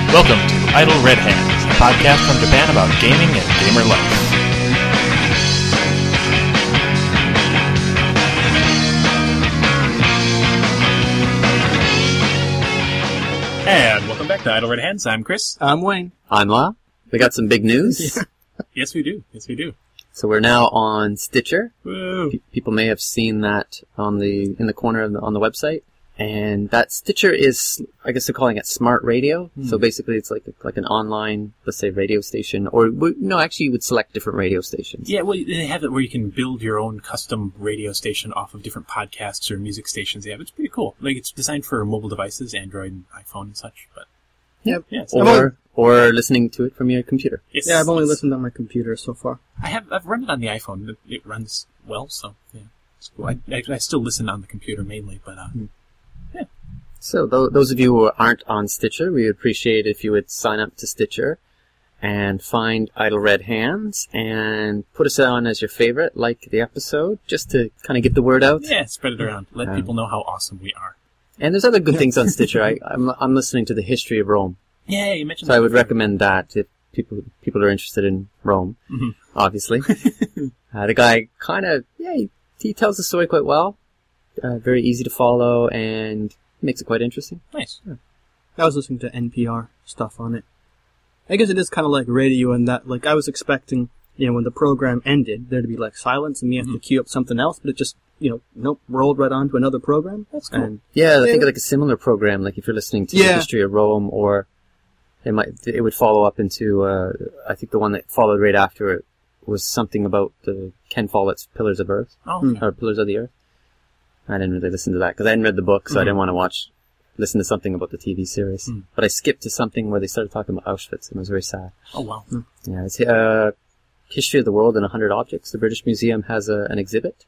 Welcome to Idle Red Hands, a podcast from Japan about gaming and gamer life. And welcome back to Idle Red Hands. I'm Chris. I'm Wayne. I'm La. We got some big news. Yes, we do. Yes, we do. So we're now on Stitcher. Woo! People may have seen that in the corner on the website. And that Stitcher is, I guess they're calling it smart radio. So basically it's like an online, let's say, radio station. Or, no, actually you would select different radio stations. Yeah, well, they have it where you can build your own custom radio station off of different podcasts or music stations they have. It's pretty cool. Like, it's designed for mobile devices, Android and iPhone and such. But Yep. Yeah, or listening to it from your computer. Yes, Yeah, I've only listened on my computer so far. I've run it on the iPhone. It runs well, so yeah, it's cool. I still listen on the computer mainly, but yeah. So those of you who aren't on Stitcher, we would appreciate if you would sign up to Stitcher and find Idle Red Hands and put us on as your favorite, like the episode, just to kind of get the word out. Yeah, spread it around. Let people know how awesome we are. And there's other good things on Stitcher. I'm listening to the History of Rome. Yeah, you mentioned So that I would before. recommend that if people are interested in Rome, Mhm. obviously. The guy kind of, he tells the story quite well. Very easy to follow and makes it quite interesting. Nice. I was listening to NPR stuff on it. I guess it is kind of like radio in that, like, I was expecting, when the program ended, there to be, like, silence and me have to queue up something else, but it just, nope, rolled right on to another program. That's cool. And Yeah, I think like a similar program, like if you're listening to the History of Rome, or it would follow up into, I think the one that followed right after it was something about the Ken Follett's Pillars of Earth, or Pillars of the Earth. I didn't really listen to that, because I hadn't read the book, so I didn't want to listen to something about the TV series. But I skipped to something where they started talking about Auschwitz, and it was very sad. Oh, wow. Yeah, it's History of the World in 100 Objects. The British Museum has an exhibit.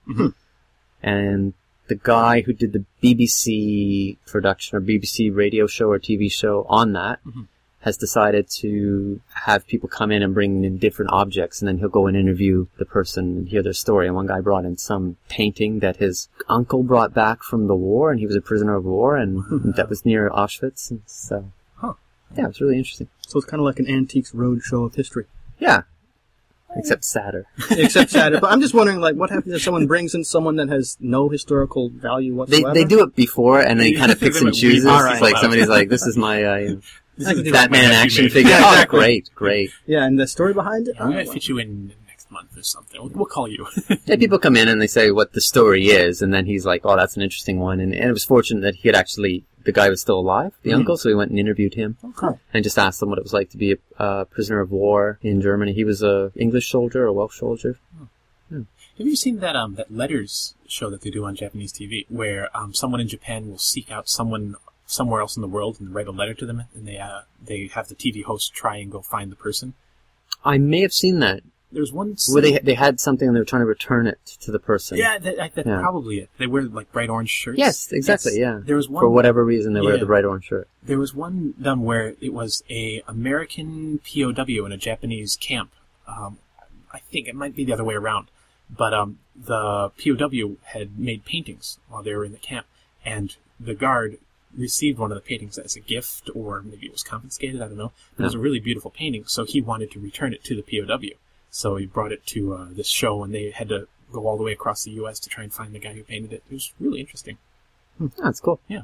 And the guy who did the BBC production, or BBC radio show or TV show on that, has decided to have people come in and bring in different objects, and then he'll go and interview the person and hear their story. And one guy brought in some painting that his uncle brought back from the war, and he was a prisoner of war, and that was near Auschwitz. And so, yeah, it was really interesting. so it's kind of like an antiques roadshow of history. Yeah, except sadder. Except sadder. But I'm just wondering, like, what happens if someone brings in someone that has no historical value whatsoever? They do it before, and then he kind of picks and chooses. Alright. It's like somebody's like, this is my I can do Batman action figure. Yeah, Oh, exactly. great. Yeah, and the story behind it? Yeah, we might fit you in next month or something. We'll call you. Yeah, people come in and they say what the story is, and then he's like, oh, that's an interesting one. And it was fortunate that he had actually, the guy was still alive, the uncle, so he went and interviewed him. Okay. And just asked him what it was like to be a prisoner of war in Germany. He was a English soldier, a Welsh soldier. Have you seen that that Letters show that they do on Japanese TV, where someone in Japan will seek out someone somewhere else in the world and write a letter to them, and they have the TV host try and go find the person? I may have seen that. There's one Where they had something and they were trying to return it to the person. Yeah, that's probably it. They wear like bright orange shirts. Yes, exactly, yeah. There was one For whatever reason, they wear the bright orange shirt. There was one done where it was a American POW in a Japanese camp. I think it might be the other way around. But the POW had made paintings while they were in the camp, and the guard received one of the paintings as a gift, or maybe it was confiscated, I don't know. It was a really beautiful painting, so he wanted to return it to the POW. So he brought it to this show, and they had to go all the way across the U.S. to try and find the guy who painted it. It was really interesting. That's cool. Yeah.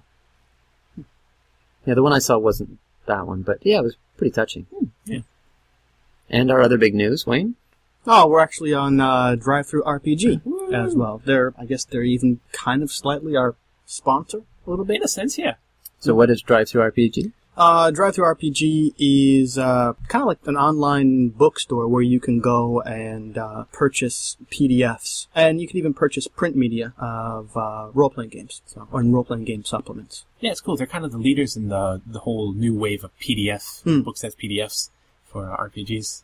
Yeah, the one I saw wasn't that one, but yeah, it was pretty touching. Yeah. And our other big news, Wayne? Oh, we're actually on Drive-Thru RPG as well. I guess they're even kind of slightly our sponsor, a little bit. In a sense, yeah. So what is Drive-Thru RPG? Drive-Thru RPG is kind of like an online bookstore where you can go and purchase PDFs, and you can even purchase print media of role-playing games, or role-playing game supplements. Yeah, it's cool. They're kind of the leaders in the whole new wave of PDF, books as PDFs for RPGs.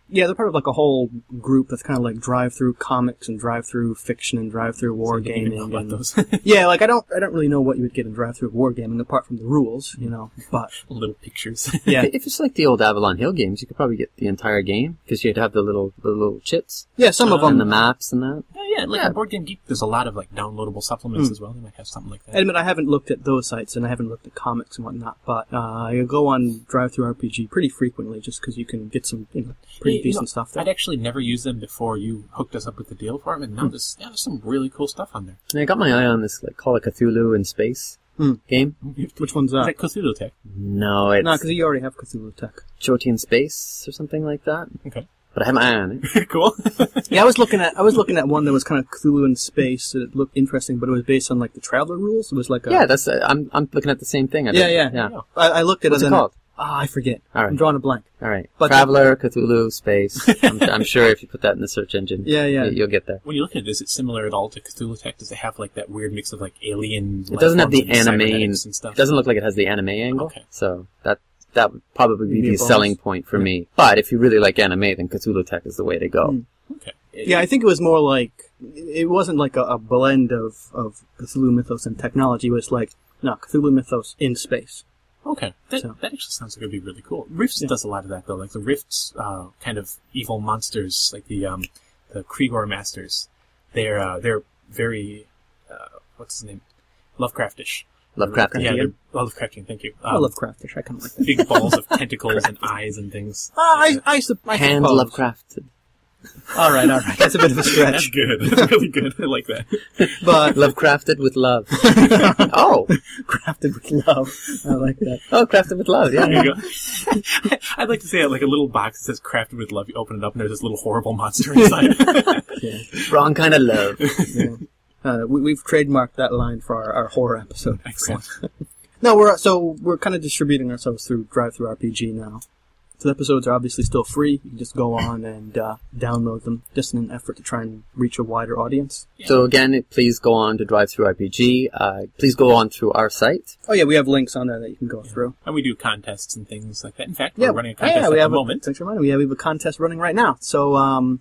Yeah, they're part of like a whole group that's kind of like drive-through comics and drive-through fiction and drive-through wargaming. About And those yeah, like I don't really know what you would get in drive-through wargaming apart from the rules, But little pictures. yeah, If it's like the old Avalon Hill games, you could probably get the entire game because you'd have the little chits yeah, some of and them. the maps and that. Yeah, like Yeah. on Board Game Geek, there's a lot of like downloadable supplements as well. They might have something like I that. admit I haven't looked at those sites and I haven't looked at comics and whatnot, but I go on drive-through RPG pretty frequently just because you can get some pretty Hey, decent stuff there. I'd actually never used them before you hooked us up with the deal for them, and now there's some really cool stuff on there. And I got my eye on this like Call of Cthulhu in space game. Which one's Is that? that Cthulhu Tech? No, it's No, because you already have Cthulhu Tech. Jyoti in Space or something like that. Okay. But I have my eye on it. Cool. Yeah, I was looking at one that was kind of Cthulhu in space. It looked interesting, but it was based on like the Traveler rules. It was like a Yeah, that's I'm looking at the same thing. I Yeah, think. yeah. I looked at What's it. it and called? I forget. All right. I'm drawing a blank. All right. But- Traveler, Cthulhu, Space. I'm sure if you put that in the search engine, Yeah, yeah. you'll get there. When you look at it, is it similar at all to Cthulhu Tech? Does it have like that weird mix of like alien? It doesn't have the life forms and anime. cybernetics and stuff. It doesn't look like it has the anime angle. Okay. So that would probably be Maybe a the bonus. selling point for me. But if you really like anime, then Cthulhu Tech is the way to go. Okay. Yeah, I think it was more like it wasn't like a blend of Cthulhu mythos and technology. It was like Cthulhu mythos in space. Okay. That So- actually sounds like it'd be really cool. Rifts does a lot of that though. Like the Rifts, kind of evil monsters, like the Krigor Masters. They're very what's his name? Lovecraftish. Lovecraft. Yeah, Yeah. they're Lovecraftian. Thank you. I love Craftish. I kind of like that. Big balls of tentacles and eyes and things. I Hand suppose. Lovecrafted. All right. That's a bit of a That's stretch, good. That's really good. I like that. but Lovecrafted with love. Oh. crafted with love. I like that. Oh, crafted with love, yeah. There you go. I'd like to say like a little box that says "Crafted with Love." You open it up and there's this little horrible monster inside. Yeah. Wrong kind of love. Yeah. We've trademarked that line for our horror episode. Excellent. No, we're kind of distributing ourselves through DriveThruRPG now. So the episodes are obviously still free. You can just go on and download them, just in an effort to try and reach a wider audience. So again, please go on to DriveThruRPG. Please go on through our site. Oh yeah, we have links on there that you can go through. And we do contests and things like that. In fact, Yeah, we're running a contest we at have the moment. Thanks for reminding me. We have a contest running right now. So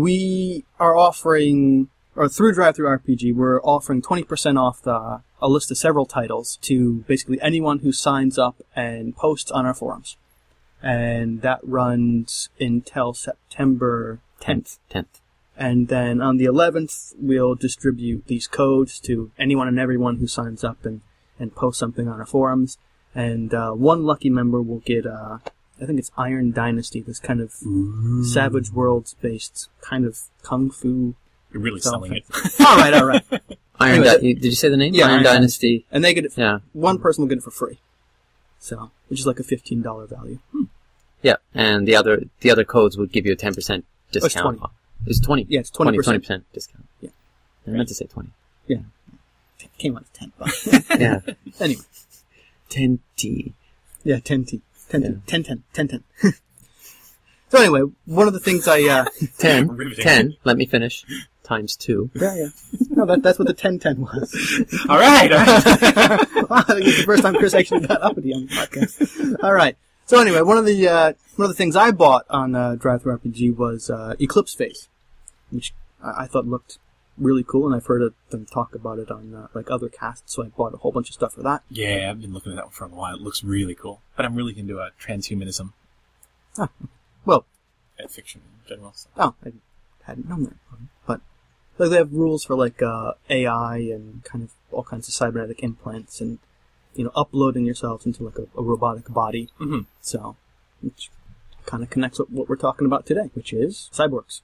we are offering, or through DriveThruRPG, we're offering 20% off a list of several titles to basically anyone who signs up and posts on our forums. And that runs until September 10th. 10th. And then on the 11th, we'll distribute these codes to anyone and everyone who signs up and posts something on our forums. And one lucky member will get, I think it's Iron Dynasty, this kind of Savage Worlds-based kind of kung fu. You're really selling it. All right. Anyway, Did you say the name? Yeah, Iron Iron Dynasty. And they get it. Yeah. One person will get it for free. So, which is like a $15 value. Yeah. And the other codes would give you a 10% discount. 20. It's 20. Yeah, it's 20%. 20% discount. Yeah. I meant to say 20. Yeah. It came out of $10. Yeah. Anyway. 10T. Yeah, 10T. 10T. Yeah. 10. So anyway, one of the things 10. Riveting. 10. Let me finish. Times 2. Yeah. No, that's what the 1010 was. All right. Wow, it's the first time Chris actually got uppity on the podcast. All right. So anyway, one of the things I bought on DriveThruRPG was Eclipse Phase, which I thought looked really cool, and I've heard them talk about it on like other casts, so I bought a whole bunch of stuff for that. Yeah, I've been looking at that one for a while. It looks really cool. But I'm really into transhumanism Well, and fiction in general. So. oh, I hadn't known that, but like they have rules for like AI and kind of all kinds of cybernetic implants and uploading yourself into like a robotic body. Mm-hmm. So, which kind of connects with what we're talking about today, which is cyborgs.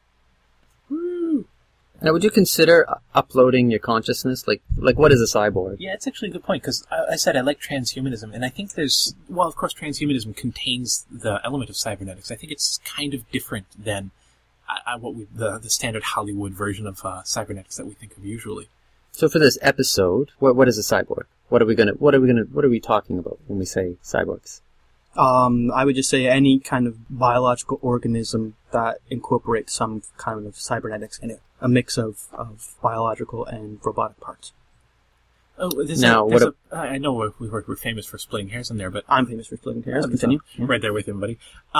Now, would you consider uploading your consciousness? Like what is a cyborg? Yeah, it's actually a good point, because I said I like transhumanism, and I think of course transhumanism contains the element of cybernetics. I think it's kind of different than the standard Hollywood version of cybernetics that we think of usually. So for this episode, what is a cyborg? What are we talking about when we say cyborgs? I would just say any kind of biological organism that incorporates some kind of cybernetics in it. A mix of biological and robotic parts. Oh, I know we're famous for splitting hairs in there, but I'm famous for splitting hairs. Continue. right there with him, buddy.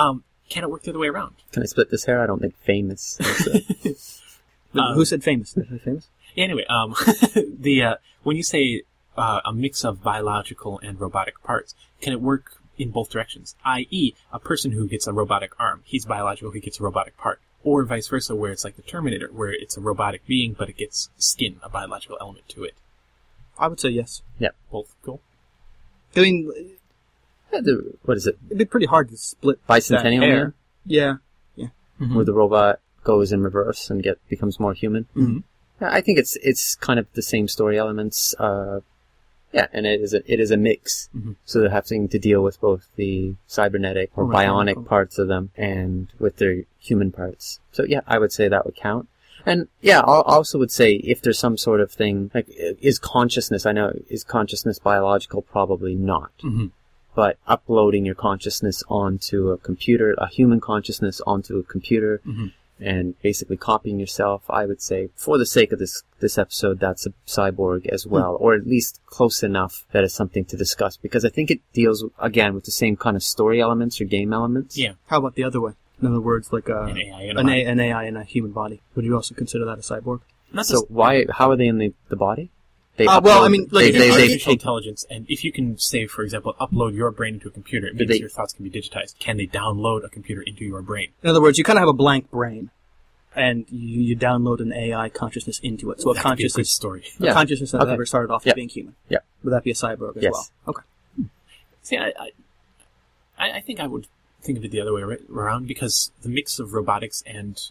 can it work the other way around? Can I split this hair? I don't think famous. Who said famous? Did I say famous? Anyway, when you say a mix of biological and robotic parts, can it work in both directions? I.e., a person who gets a robotic arm, he's biological, he gets a robotic part. Or vice versa, where it's like the Terminator, where it's a robotic being, but it gets skin, a biological element to it. I would say yes. Yeah. Both cool. I mean, What is it? it'd be pretty hard to split Bicentennial that hair. Man? Yeah. Where the robot goes in reverse and becomes more human. Mm-hmm. Yeah, I think it's kind of the same story elements. And it is a mix. Mm-hmm. So they're having to deal with both the cybernetic or bionic parts of them and with their human parts. So yeah, I would say that would count. And yeah, I also would say if there's some sort of thing, like, is consciousness biological? Probably not. Mm-hmm. But uploading your consciousness onto a computer, a human consciousness onto a computer, Mm-hmm. and basically copying yourself, I would say, for the sake of this episode, that's a cyborg as well, or at least close enough that it's something to discuss, because I think it deals, again, with the same kind of story elements or game elements. Yeah. How about the other way? In other words, like An AI in a an body. AI in a human body. Would you also consider that a cyborg? Not So how are they in the body? They well, upload- I mean, like, It's they artificial intelligence, and if you can say, for example, upload your brain into a computer, it means they- your thoughts can be digitized. Can they download a computer into your brain? In other words, you kind of have a blank brain, and you download an AI consciousness into it. So a That could be a good consciousness, story. Yeah. a consciousness that Okay. never started off Yeah. as being human. Yeah. Would that be a cyborg as Yes. well? Okay. See, I think I would think of it the other way around, because the mix of robotics and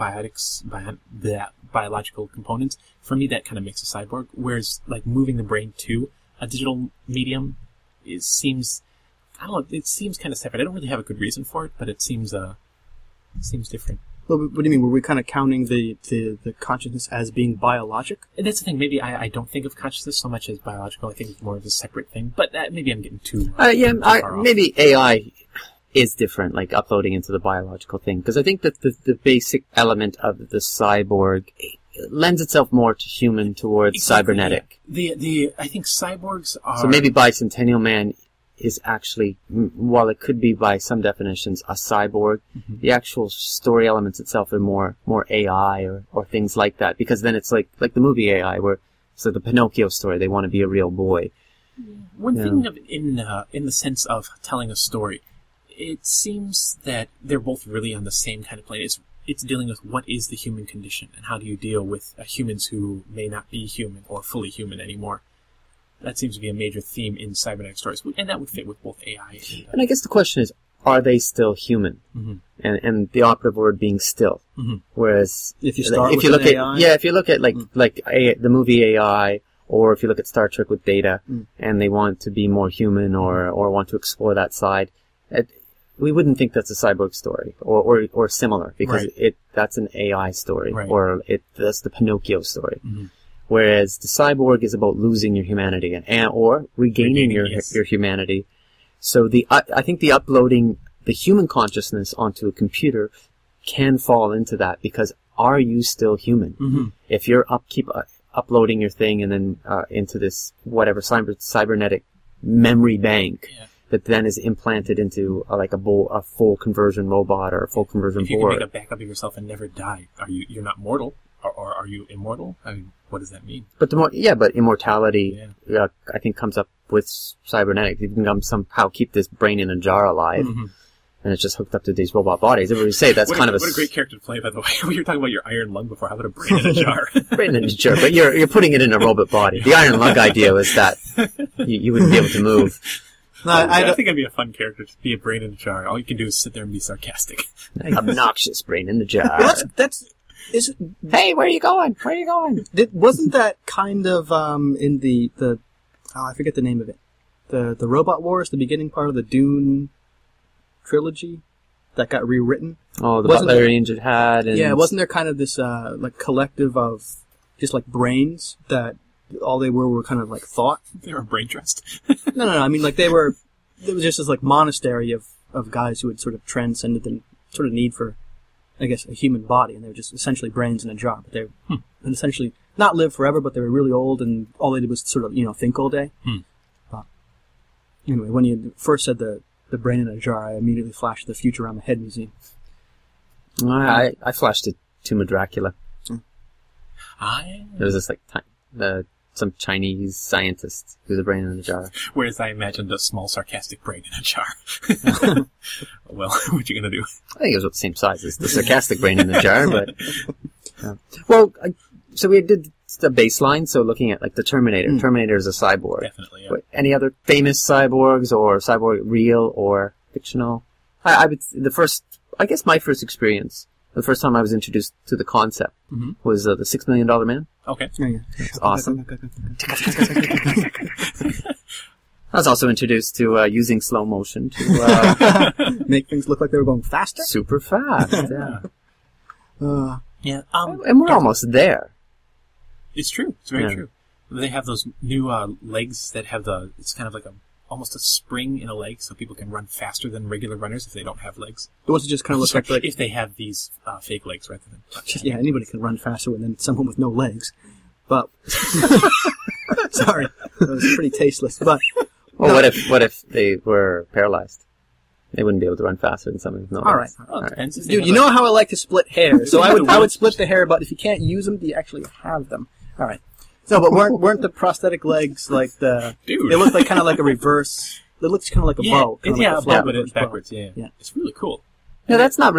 biological components, for me, that kind of makes a cyborg. Whereas, like, moving the brain to a digital medium seems kind of separate. I don't really have a good reason for it, but it seems different. Well, what do you mean? Were we kind of counting the consciousness as being biologic? And that's the thing. Maybe I don't think of consciousness so much as biological. I think it's more of a separate thing. But maybe I'm getting too far off. Maybe AI is different, like uploading into the biological thing, because I think that the basic element of the cyborg lends itself more to human towards Exactly, cybernetic. yeah. I think cyborgs are... So maybe Bicentennial Man is actually, while it could be by some definitions a cyborg, the actual story elements itself are more AI or things like that, because then it's like the movie AI, where it's like the Pinocchio story, they want to be a real boy. When thinking of it in the sense of telling a story, it seems that they're both really on the same kind of plane. It's dealing with what is the human condition, and how do you deal with humans who may not be human or fully human anymore. That seems to be a major theme in cybernetic stories, and that would fit with both AI And I guess the question is, are they still human? Mm-hmm. And the operative word being still. Mm-hmm. Whereas If you start with look an at AI? if you look at the movie AI, or if you look at Star Trek with Data, and they want to be more human or want to explore that side, we wouldn't think that's a cyborg story or similar, because that's an AI story, or that's the Pinocchio story. Mm-hmm. Whereas the cyborg is about losing your humanity or regaining your humanity. So I think the uploading the human consciousness onto a computer can fall into that, because are you still human? Mm-hmm. If you're keep uploading your thing and then into this whatever cybernetic memory bank that then is implanted into a full conversion robot or a full conversion if you board. can make a backup of yourself and never die, you're not mortal, or are you immortal? I mean, what does that mean? But but immortality, I think, comes up with cybernetics. You can somehow keep this brain in a jar alive, and it's just hooked up to these robot bodies. Everybody say that's what a great character to play, by the way. We were talking about your iron lung before. How about a brain in a jar? brain in a jar, but you're putting it in a robot body. The iron lung idea was that you wouldn't be able to move. No, I think it'd be a fun character to be a brain in a jar. All you can do is sit there and be sarcastic. Obnoxious brain in the jar. Hey, where are you going? Where are you going? Wasn't that kind of in the I forget the name of it. The Robot Wars, the beginning part of the Dune trilogy that got rewritten? Oh, the Wasn't Butler there- Angel had. And Yeah, wasn't there kind of this collective of just like brains that all they were kind of like thought? They were brain trust. No. I mean, like there was just this like monastery of guys who had sort of transcended the sort of need for, I guess, a human body, and they were just essentially brains in a jar. But they would essentially not live forever, but they were really old, and all they did was sort of think all day. But anyway, when you first said the the brain in a jar, I immediately flashed the Futurama Head Museum. I flashed it Tomb of Dracula. I There was this some Chinese scientist who was a brain in a jar. Whereas I imagined a small sarcastic brain in a jar. Well, what you gonna do? I think it was about the same size as the sarcastic brain in the jar, but well, so we did the baseline. So looking at like the Terminator. Terminator is a cyborg. Definitely, yeah. But any other famous cyborgs or cyborg real or fictional? I would I guess my first experience, the first time I was introduced to the concept was the $6 Million Man. Okay. It's awesome. I was also introduced to using slow motion to Make things look like they were going faster. super fast. Yeah. Yeah. And we're almost there. It's true. It's very Yeah. true. They have those new legs that have it's kind of like almost a spring in a leg, so people can run faster than regular runners if they don't have legs. The ones that just kind of look Sorry, like if they have these fake legs rather than. yeah, anybody can run faster than someone with no legs. But sorry, that was pretty tasteless. But Well, no. what if they were paralyzed? They wouldn't be able to run faster than someone with no All legs. right. Well, it depends if they Dude, have you know how I like to split hair, so I would What? split the hair. But if you can't use them, do you actually have them? All right. No, but weren't the prosthetic legs like the? Dude. They looked like kind of like a reverse. It looks kind of like a bow. Kinda yeah, like a a flat bow, but reverse it's backwards. Yeah. Yeah. It's really cool. No, that's not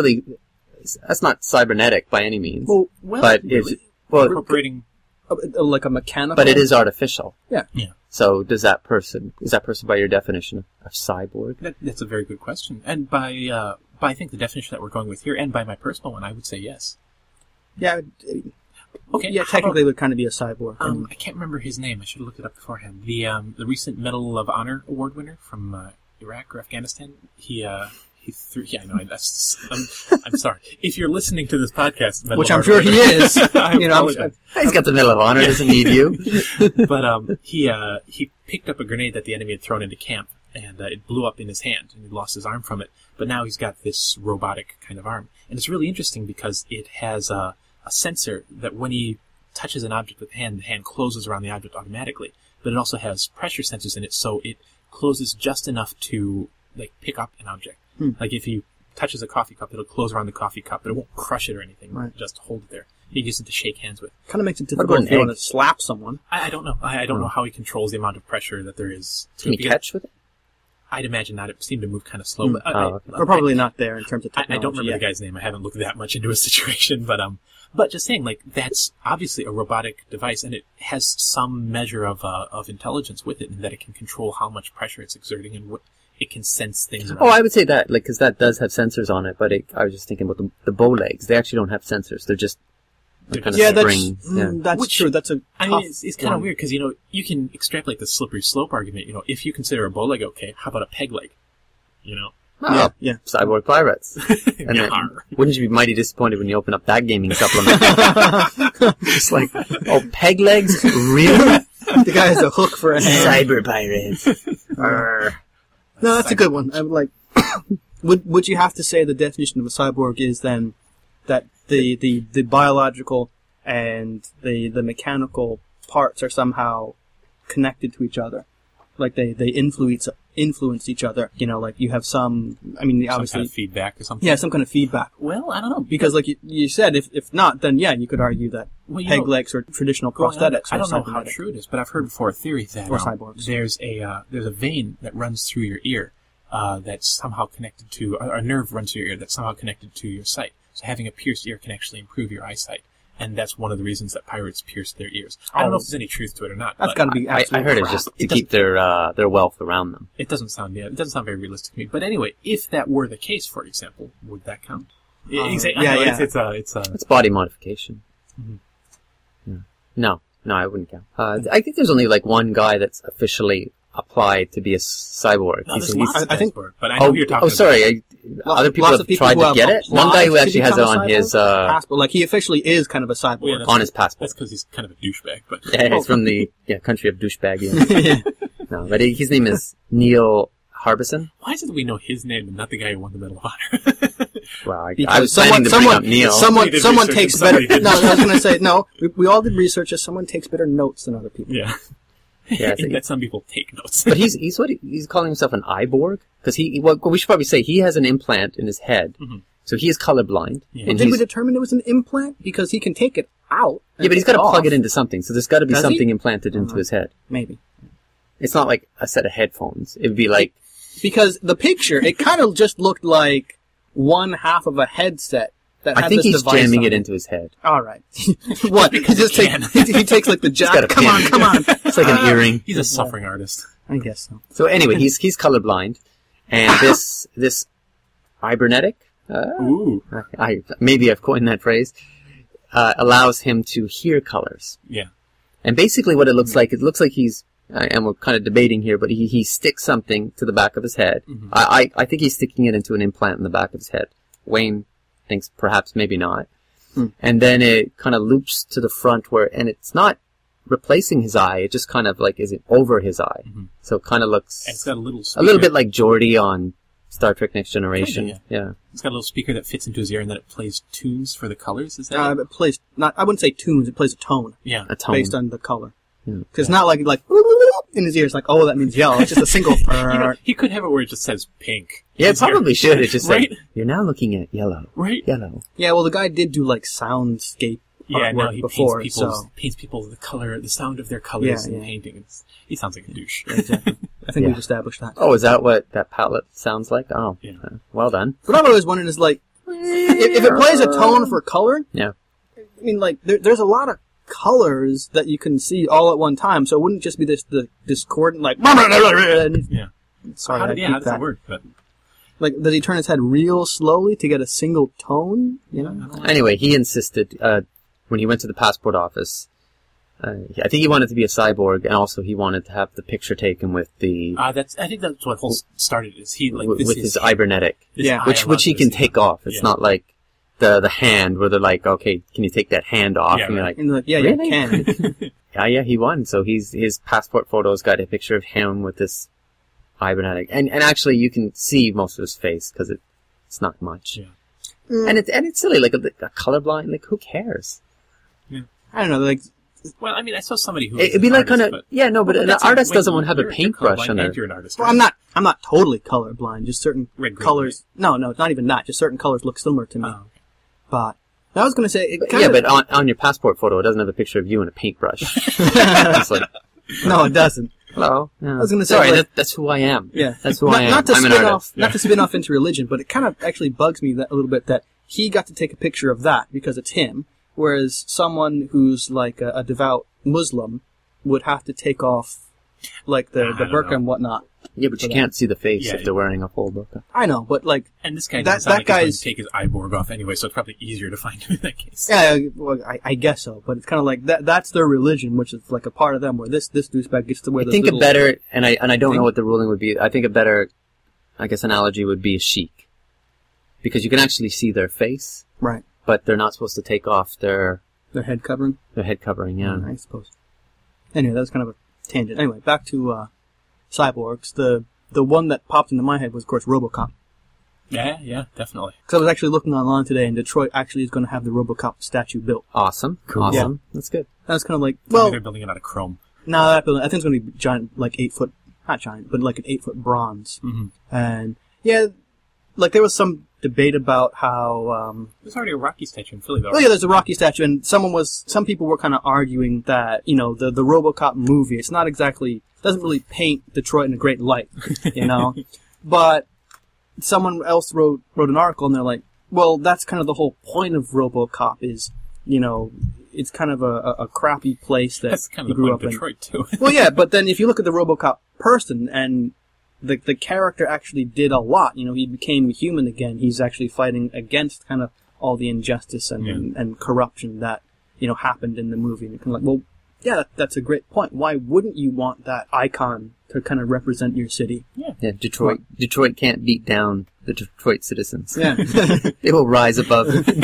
cybernetic by any means. Well, but really? it's like a mechanical. but it is artificial. Yeah. Yeah. So is that person by your definition a cyborg? That's a very good question, and by I think the definition that we're going with here, and by my personal one, I would say yes. Yeah. Okay. Yeah, how technically, it would kind of be a cyborg. about, I can't remember his name. I should have looked it up beforehand. The recent Medal of Honor award winner from Iraq or Afghanistan. He threw. Yeah, I know. I'm sorry. If you're listening to this podcast, Medal which of I'm Honor sure he winner, is. I You know, apologize. He's got the Medal of Honor. Doesn't need you. But he picked up a grenade that the enemy had thrown into camp, and it blew up in his hand, and he lost his arm from it. But now he's got this robotic kind of arm, and it's really interesting because it has a sensor that when he touches an object with the hand closes around the object automatically. But it also has pressure sensors in it, so it closes just enough to like pick up an object. Like if he touches a coffee cup, it'll close around the coffee cup, but it won't crush it or anything. Right. Just hold it there. You use it to shake hands with. kind of makes it about difficult an if you want egg? to slap someone. I don't know. I don't know how he controls the amount of pressure that there is. Can you because catch with it? I'd imagine not. It seemed to move kind of slow. But We're probably not there in terms of I technology. don't remember yet. the guy's name. I haven't looked that much into his situation, but just saying, like, that's obviously a robotic device, and it has some measure of intelligence with it, in that it can control how much pressure it's exerting and what it can sense things around. Oh, I would say that, like, because that does have sensors on it. But I was just thinking about the bow legs. They actually don't have sensors. They're just They're kind just- of Yeah, springs. that's Which- true. That's a I tough mean, it's kind of one. weird because, you can extrapolate the slippery slope argument. If you consider a bow leg okay, how about a peg leg? Oh, Yeah. cyborg pirates. And then, Yarr. wouldn't you be mighty disappointed when you open up that gaming supplement? Just like, oh, peg legs? Really? The guy has a hook for a hand. Cyber pirates. Arr. No, that's a good one. I would like. would you have to say the definition of a cyborg is then that the biological and the mechanical parts are somehow connected to each other, like they influence each other. Like you have some. I mean, Some obviously, kind of feedback or something. yeah, some kind of feedback. Well, I don't know. Because, like you said, if not, then yeah, you could argue that Well, peg legs or traditional prosthetics. I are don't know how cybernetic. true it is, but I've heard before a theory that Or cyborgs. there's a vein that runs through your ear that's somehow connected to a nerve runs through your ear that's somehow connected to your sight. So having a pierced ear can actually improve your eyesight, and that's one of the reasons that pirates pierce their ears. I don't know if there's any truth to it or not. That's but got to be I absolute heard it's crap. just to keep their wealth around them. It doesn't sound very realistic to me. But anyway, if that were the case, for example, would that count? Exactly. yeah, I know, yeah. It's a It's body modification. Mm-hmm. Yeah. No, I wouldn't count. I think there's only like one guy that's officially applied to be a cyborg. no, there's He's- lots of I think- cyborg, but I know who you're talking about. sorry. Other people Lots have of people tried who to have get it. One applied guy who to actually has it become a on his passport. Like he officially is kind of a cyborg. Well, yeah, on his passport. That's because he's kind of a douchebag. But Yeah, he's from the country of douchebag. Yeah. No, but his name is Neil Harbison. why is it that we know his name and not the guy who won the Medal of Honor? Well, I Because was planning to bring up Neil. Somebody did someone research takes and somebody better. didn't. No, I was going to say no. We all did research. As someone takes better notes than other people. Yeah. Yeah, I bet some people take notes. but he's calling himself an Iborg because we should probably say he has an implant in his head, so he is colorblind. Yeah. And Did we determine it was an implant? Because he can take it out. yeah, but he's got to plug it into something, so there's got to be Does he? something implanted into his head. Maybe. It's not like a set of headphones. It'd be like Because the picture, it kind of just looked like one half of a headset that had I think this he's device jamming on it into his head. All right. What? He just he takes like the got a jack. Come pin. on, come on. It's like an earring. He's a suffering artist. I guess so. So anyway, he's colorblind, and this cybernetic, Ooh. maybe I've coined that phrase, allows him to hear colors. Yeah. And basically, what it looks like he's, and we're kind of debating here, but he sticks something to the back of his head. I think he's sticking it into an implant in the back of his head. Wayne thinks perhaps maybe not. And then it kind of loops to the front and it's not replacing his eye, it just kind of like is over his eye. So it kind of looks And it's got a little a speaker. little bit like Geordi on Star Trek Next Generation. Kinda, Yeah. It's got a little speaker that fits into his ear and then it plays tunes for the colors. Is that it? It plays I wouldn't say tunes. It plays a tone Yeah. A tone. based on the color. Yeah. Because it's not like in his ear. It's like, oh, that means yellow. It's just a single. He could have it where it just says pink. Yeah, it His ear. probably should. It's just Right? like, you're now looking at yellow. Right? Yellow. Yeah, well, the guy did do like soundscape Yeah, no, artwork he before, paints people the color, the sound of their colors Yeah, in yeah. paintings. He sounds like a douche. Exactly. I think Yeah. we've established that. Oh, is that what that palette sounds like? Oh, Yeah. Well done. What I've always wondered is like, if it plays a tone for color, Yeah. I mean, like, there's a lot of colors that you can see all at one time, so it wouldn't just be the discordant, like, Yeah. sorry, How I does peeped that work? But Like, does he turn his head real slowly to get a single tone? You know? Anyway, he insisted, when he went to the passport office, I think he wanted to be a cyborg, and also he wanted to have the picture taken with the, I think that's what whole started. Is he like with his cybernetic, this Yeah. eye which allows he him to can see take them. off. It's Yeah. not like the hand where they're like, okay, can you take that hand off? Yeah, and you're right. like, And you're like, yeah, Really? you can. yeah, he won. So his passport photo's got a picture of him with this cybernetic, and actually you can see most of his face because it's not much, Yeah. and it's silly, like a colorblind. Like, who cares? I don't know, like, Well, I mean, I saw somebody who It'd be like kind of but but Well, an that's artist like, doesn't wait, want to have a you're paintbrush colorblind on their. and you're an artist. well, right? I'm not totally colorblind. Just certain Red, green, colors. No, not even that. Just certain colors look similar to me. Oh, okay. But I was going to say, it But, kind yeah, of, but on your passport photo, it doesn't have a picture of you and a paintbrush. It's like, no, it doesn't. hello. Yeah. I was gonna say, sorry, like- that's who I am. Yeah, That's who I am. Not to I'm an spin artist. off, not to spin off into religion, but it kind of actually bugs me that a little bit that he got to take a picture of that because it's him, whereas someone who's like a devout Muslim would have to take off like the I don't burqa know. and whatnot. Yeah, but you can't see the face Yeah, if they're wearing a full burqa. I know, but like, And this guy That- doesn't sound that like he's going guy's- to take his eyeborg off anyway, so it's probably easier to find him in that case. yeah, well, I guess so, but it's kind of like that's their religion, which is like a part of them. Where this douchebag gets to wear. I those think a little- better, and I don't know what the ruling would be. I think a better, I guess, analogy would be a sheik, because you can actually see their face, right, but they're not supposed to take off their their head covering. head covering. Yeah. I suppose. Anyway, that was kind of a tangent. Anyway, back to cyborgs. The one that popped into my head was, of course, RoboCop. Yeah, definitely. Because I was actually looking online today, and Detroit actually is going to have the RoboCop statue built. Awesome. Awesome. That's good. That's kind of like, Well, well, they're building it out of chrome. no, that building, I think it's going to be giant, like 8-foot, not giant, but like an 8-foot bronze. Mm-hmm. And yeah, like there was some debate about how, There's already a Rocky statue in Philly, though. well, yeah, there's a Rocky statue, and some people were kind of arguing that, you know, the RoboCop movie, it's not exactly, doesn't really paint Detroit in a great light, you know? But someone else wrote an article, and they're like, well, that's kind of the whole point of RoboCop is, you know, it's kind of a crappy place that That's kind he of the grew point up of in. Detroit, too. Well, yeah, but then if you look at the RoboCop person, and the character actually did a lot. You know, he became human again. He's actually fighting against kind of all the injustice and corruption that, you know, happened in the movie. And you're kind of like, well, yeah, that's a great point. Why wouldn't you want that icon to kind of represent your city? Yeah, Detroit can't beat down the Detroit citizens. Yeah. They will rise above.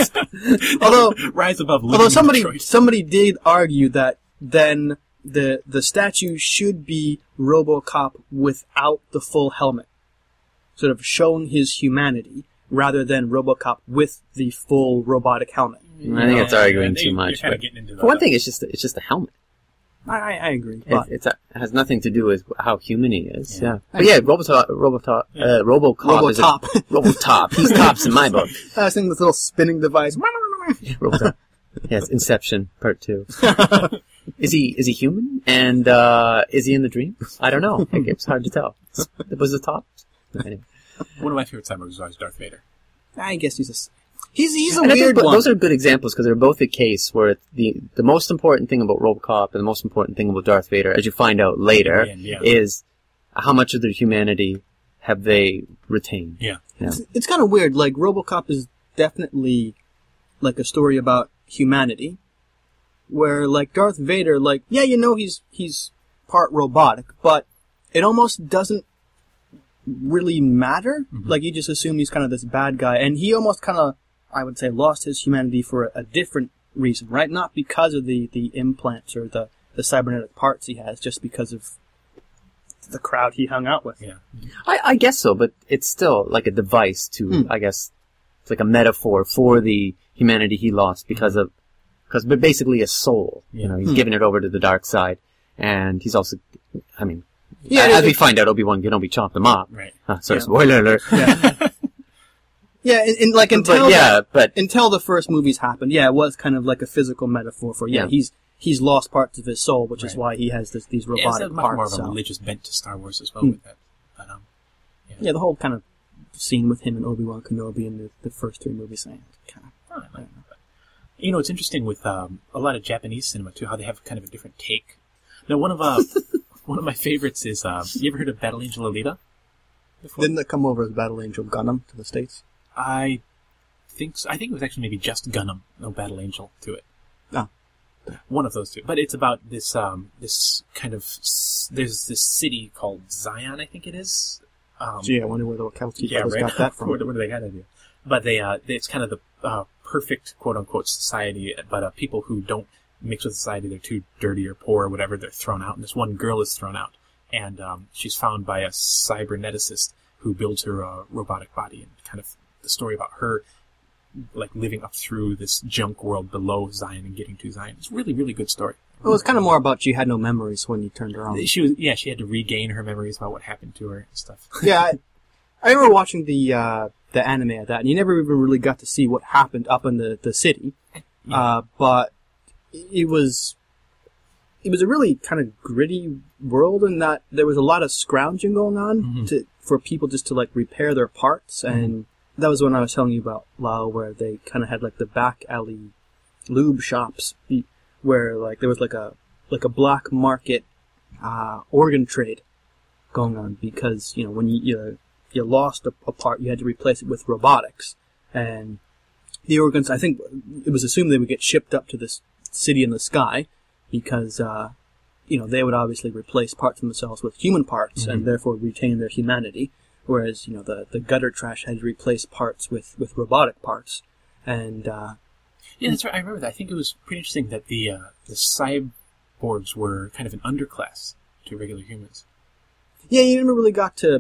although Rise above living although in Detroit. somebody did argue that then the statue should be RoboCop without the full helmet, sort of showing his humanity, rather than RoboCop with the full robotic helmet. I think it's arguing Yeah, too much. You're kind But of getting into for one thing, it's just a helmet. I agree. It, But it has nothing to do with how human he is. Yeah. Yeah. But yeah, RoboCop is a Robotop. Robotop. He's tops in my book. I was thinking this little spinning device. RoboCop. Yes, Inception Part 2. Is he human? And is he in the dream? I don't know. It's hard to tell. Was it top? Anyway. One of my favorite cyborgs was always Darth Vader. I guess he's a And I weird think one. those are good examples because they're both a case where the most important thing about RoboCop and the most important thing about Darth Vader, as you find out later, Yeah. is how much of their humanity have they retained. Yeah. Yeah. It's kind of weird. Like, RoboCop is definitely like a story about humanity, where like Darth Vader, like, yeah, you know he's part robotic, but it almost doesn't really matter. Mm-hmm. Like, you just assume he's kind of this bad guy, and he almost kind of, I would say, lost his humanity for a different reason, right? Not because of the implants or the cybernetic parts he has, just because of the crowd he hung out with. Yeah. I guess so, but it's still like a device to, I guess, it's like a metaphor for the humanity he lost because but basically a soul. You know, he's giving it over to the dark side, and he's also, I mean, as we find out, Obi-Wan Kenobi chopped him up. Right. Sorry, spoiler alert. Yeah, until the first movies happened, it was kind of like a physical metaphor for he's lost parts of his soul, which is why he has these robotic much parts. more of a religious bent to Star Wars as well with that. But, the whole kind of scene with him and Obi-Wan Kenobi in the first three movies. You know, it's interesting with a lot of Japanese cinema too, how they have kind of a different take. Now, one of my favorites is you ever heard of Battle Angel Alita? Before? Didn't it come over as Battle Angel Gundam to the States? I think so. I think it was actually maybe just Gundam, no Battle Angel to it. Oh. One of those two. But it's about this kind of there's this city called Zion, I think it is. Gee, I wonder where the Wachowski brothers got that from. Where do they got it? But it's kind of the perfect quote unquote society, but people who don't mix with society, they're too dirty or poor or whatever, they're thrown out. And this one girl is thrown out, and she's found by a cyberneticist who builds her robotic body, and kind of the story about her like living up through this junk world below Zion and getting to Zion. It's a really, really good story. Well, it's kind of more about she had no memories when you turned around. She had to regain her memories about what happened to her and stuff. Yeah, I remember watching the anime of that, and you never even really got to see what happened up in the city. Yeah. But it was a really kind of gritty world in that there was a lot of scrounging going on for people just to like repair their parts, and that was when I was telling you about Lao, where they kind of had like the back alley lube shops, where like there was like a black market organ trade going on, because when you lost a part, you had to replace it with robotics, and the organs, I think it was assumed they would get shipped up to this city in the sky, because they would obviously replace parts of themselves with human parts and therefore retain their humanity, whereas the gutter trash had to replace parts with robotic parts. And yeah, that's right. I remember that. I think it was pretty interesting that the cyborgs were kind of an underclass to regular humans. Yeah, you never really got to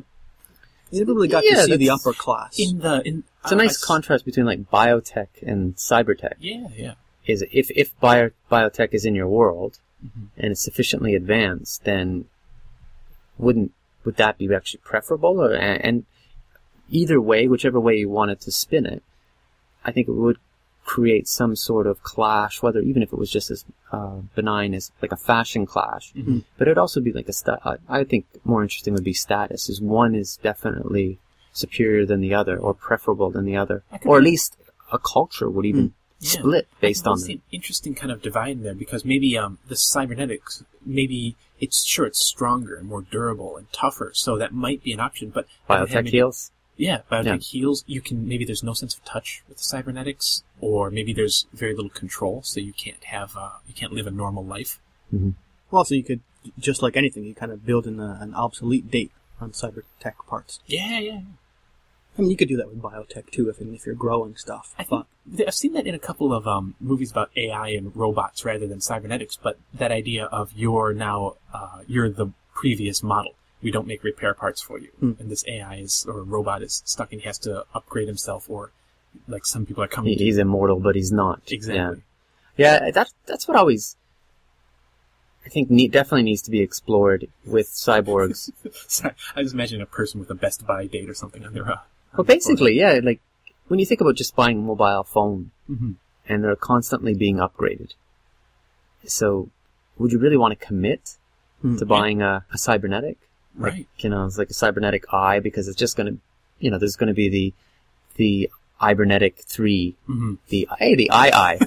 see the upper class. It's a nice contrast between like biotech and cybertech. Yeah. Is if biotech is in your world and it's sufficiently advanced, then would that be actually preferable? And either way, whichever way you wanted to spin it, I think it would create some sort of clash, even if it was just as benign as like a fashion clash. But it'd also be like I think more interesting would be status. Is one is definitely superior than the other, or preferable than the other, or at least a culture would even split based on that. An interesting kind of divide in there, because maybe the cybernetics, maybe it's stronger and more durable and tougher, so that might be an option. But biotech heals. Yeah, biotech heals. Maybe there's no sense of touch with the cybernetics, or maybe there's very little control, so you can't live a normal life. Well, so you could, just like anything, you kind of build in an obsolete date on cybertech parts. Yeah. I mean, you could do that with biotech too, if you're growing stuff. I've seen that in a couple of movies about AI and robots rather than cybernetics. But that idea of you're the previous model. We don't make repair parts for you, and this AI or robot is stuck and he has to upgrade himself, or like some people are coming. He's immortal, but he's not. Exactly. Yeah. That's what always. I think definitely needs to be explored with cyborgs. Sorry, I just imagine a person with a Best Buy date or something on their. Well, basically, yeah. Like when you think about just buying a mobile phone, Mm-hmm. and they're constantly being upgraded. So, would you really want to commit to buying a cybernetic? Like, Right. it's like a cybernetic eye, because it's just going to, there's going to be the Ibernetic 3, Mm-hmm. the II.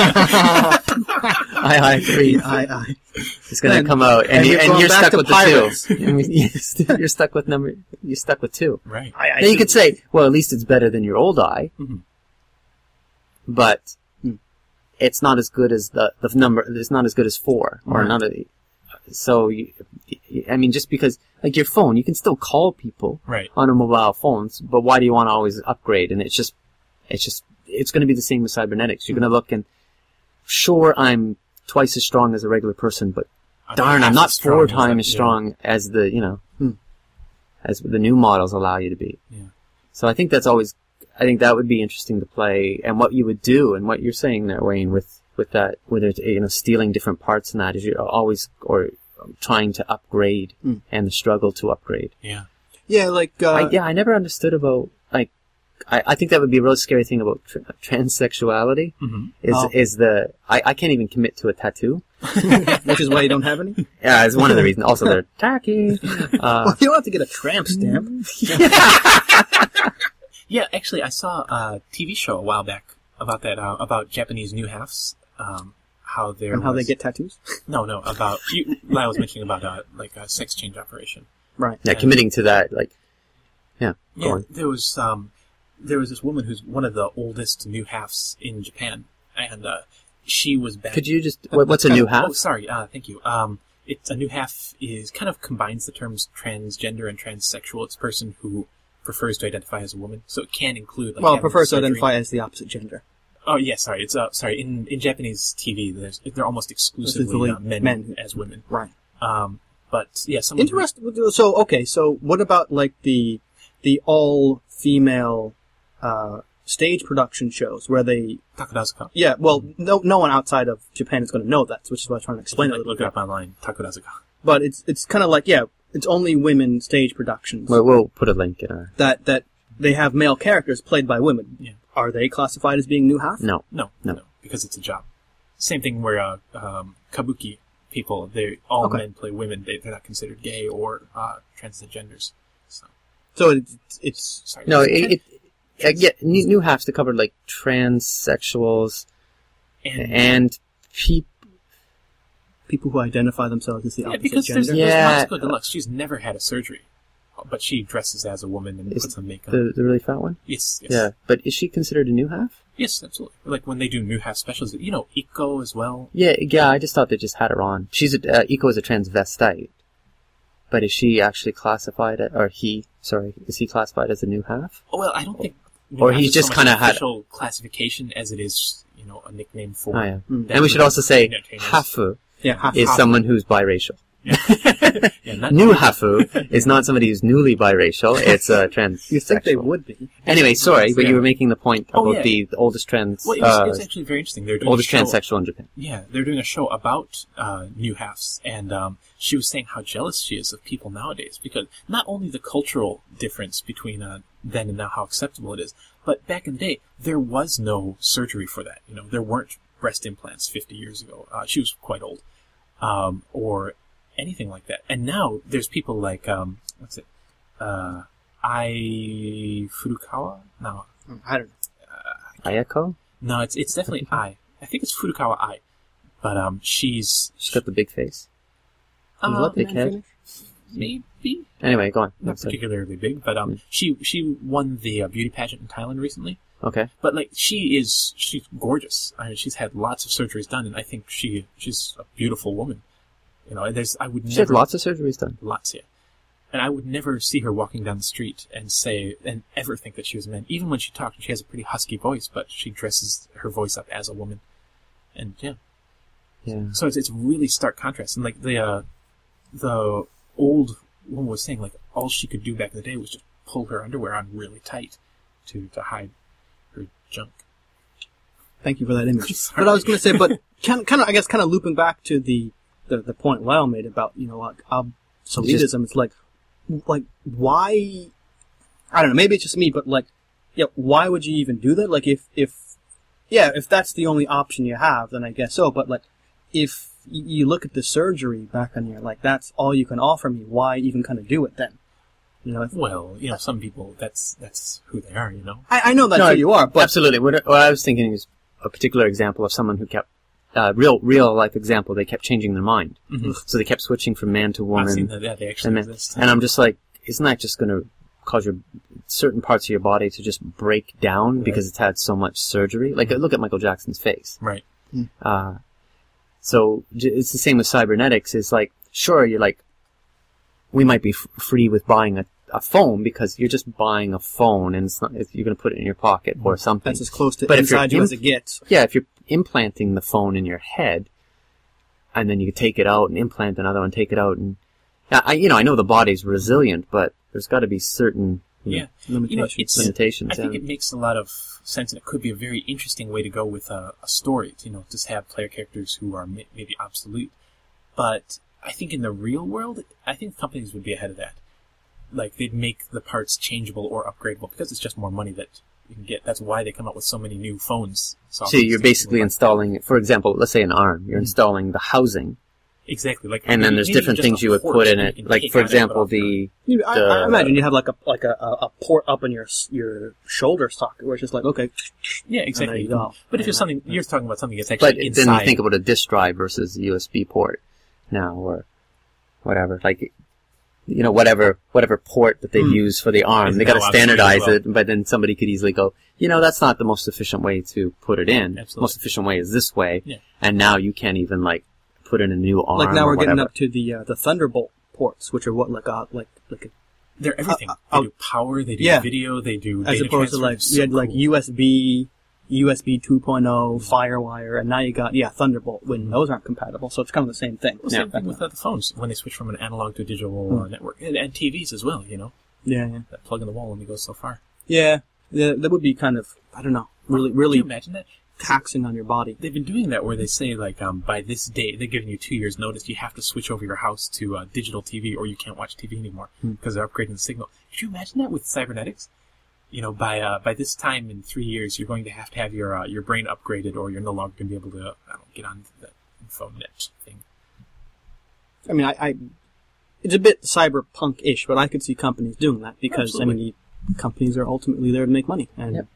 II3 I. is going to And- come out, and you're going you're back stuck to with pirates. the 2. You're stuck with you're stuck with 2. Right. I Now you could say, well, at least it's better than your old eye, Mhm. but it's not as good as the number. It's not as good as 4 or Right. none of the. So just because like your phone, you can still call people Right. on a mobile phones, but why do you want to always upgrade? And it's going to be the same with cybernetics. You're going to look and sure, I'm twice as strong as a regular person, but darn, I'm half not as strong 4 as times that, as strong as the as the new models allow you to be. Yeah. So I think that would be interesting to play, and what you would do, and what you're saying there, Wayne, with that, whether it's stealing different parts and that, is you're always or trying to upgrade and the struggle to upgrade. Yeah. Yeah, like I never understood about like I think that would be a real scary thing about transsexuality. Mm-hmm. Is I can't even commit to a tattoo. which is why you don't have any. Yeah, it's one of the reasons. Also, they're tacky. Well, you don't have to get a tramp stamp. Yeah, actually, I saw a TV show a while back about that, about Japanese new halves, how they're And how they get tattoos. No, about I was mentioning about like a sex change operation. Right. Yeah, committing to that, like, go Yeah, on. there was this woman who's one of the oldest new halves in Japan, and she was back. Could you just what's a new half? Oh, sorry. Thank you. It's a new half is kind of combines the terms transgender and transsexual. It's a person who prefers to identify as a woman, so it can include like having prefers to surgery. identify as the opposite gender. Oh yeah, sorry. It's sorry. In Japanese TV, they're almost exclusively Exclusively men men. as women. Right. But yeah, someone Interesting. So what about like the all female stage production shows where they? Takarazuka. Yeah. Well, no one outside of Japan is going to know that, which is why I'm trying to explain it a Like, little look it bit. up online. Takarazuka. But it's kind of like it's only women stage productions We'll put a link in our. that they have male characters played by women. Yeah. Are they classified as being new half? No. No, because it's a job. Same thing where kabuki people, they all Okay. men play women. They're not considered gay or transgenders. So it's Sorry. No, new halves to cover like transsexuals and people who identify themselves as the yeah, opposite because gender. there's Yeah. Matsuko Deluxe. She's never had a surgery, but she dresses as a woman and Is puts on makeup. the really fat one. Yes. Yeah, but is she considered a new half? Yes, absolutely. Like when they do new half specials, Ikko as well. Yeah. I just thought they just had her on. She's Iko is a transvestite, but is she actually classified is he classified as a new half? Oh, well, I don't think. Or half he's is just so much kinda an had- official classification as as it is, a nickname for. Oh yeah. Mm. And we should also say entertainers. hafu Yeah, half. is someone who's biracial. Yeah, not New hafu is not somebody who's newly biracial. It's a transsexual. You think they would be? Anyway, sorry, but Yeah. you were making the point Oh, about yeah. the oldest trans, Well, it's actually very interesting. They're doing oldest a show, transsexual in Japan. Yeah, they're doing a show about new halves, and she was saying how jealous she is of people nowadays because not only the cultural difference between then and now, how acceptable it is, but back in the day there was no surgery for that. There weren't breast implants 50 years ago. She was quite old, or anything like that. And now there's people like Ai Furukawa. No, I don't know. Ayako? no, it's definitely Ai. I think it's Furukawa Ai, but she's She's got the big face. Can you let the big man head. finish? maybe Anyway, go on. not That's it. particularly big, but she won the beauty pageant in Thailand recently. Okay. But like she's gorgeous. I mean, she's had lots of surgeries done, and I think she's a beautiful woman. I would She never had lots of surgeries done. lots, yeah. And I would never see her walking down the street and ever think that she was a man. Even when she talked, she has a pretty husky voice, but she dresses her voice up as a woman. And yeah, Yeah. so it's really stark contrast. And like the old woman was saying, like all she could do back in the day was just pull her underwear on really tight to hide her junk. Thank you for that image. Sorry. But I was going to say, but kind of looping back to the the point Lyle made about, like, obsoletism. It's like, why, I don't know, maybe it's just me, but like, why would you even do that? Like, if that's the only option you have, then I guess so, but like, if you look at the surgery back on here, like, that's all you can offer me, why even kind of do it then? Some people, that's who they are, I know that's who you are, but... Absolutely. What I was thinking is a particular example of someone who kept, real life example, they kept changing their mind. Mm-hmm. So they kept switching from man to woman. I've seen that, they actually exist. And I'm just like, isn't that just going to cause certain parts of your body to just break down because it's had so much surgery? Like, look at Michael Jackson's face. Right. So it's the same with cybernetics. It's like, sure, you're like, we might be free with buying a phone because you're just buying a phone and you're going to put it in your pocket or something. That's as close to inside you as it gets. Yeah, if you're implanting the phone in your head and then you take it out and implant another one, take it out, and I know the body's resilient, but there's got to be certain limitations. I think it makes a lot of sense, and it could be a very interesting way to go with a story. Just have player characters who are maybe obsolete, but I think in the real world, I think companies would be ahead of that. Like, they'd make the parts changeable or upgradable because it's just more money that you can get. That's why they come up with so many new phones. So you're basically installing, for example, let's say an arm. You're installing the housing. Exactly. And then there's different things you would put in it. Like, for example, I imagine you have like a port up in your shoulder socket where it's just like, okay. Yeah, exactly. But if you're talking about something that's actually inside. Then you think about a disk drive versus a USB port now, or whatever. Like, whatever port that they've used for the arm, they got to standardize it, but then somebody could easily go, that's not the most efficient way to put it in. Absolutely. The most efficient way is this way, and now you can't even, like, put in a new arm. Like, now we're getting up to the Thunderbolt ports, which are what, they're everything. They do power, they do video, they do data as opposed to, like, you had, like, USB 2.0, FireWire, and now you got, Thunderbolt, when those aren't compatible, so it's kind of the same thing. Well, same thing with the phones, when they switch from an analog to a digital network, and TVs as well, Yeah. That plug in the wall only goes so far. Yeah, that would be kind of, I don't know, really... Can you imagine that? Taxing on your body. They've been doing that where they say, like, by this date, they're giving you 2 years notice, you have to switch over your house to digital TV or you can't watch TV anymore because they're upgrading the signal. Could you imagine that with cybernetics? By this time in 3 years, you're going to have your brain upgraded, or you're no longer going to be able to get on the InfoNet thing. I mean, it's a bit cyberpunk-ish, but I could see companies doing that because Absolutely. Companies are ultimately there to make money, and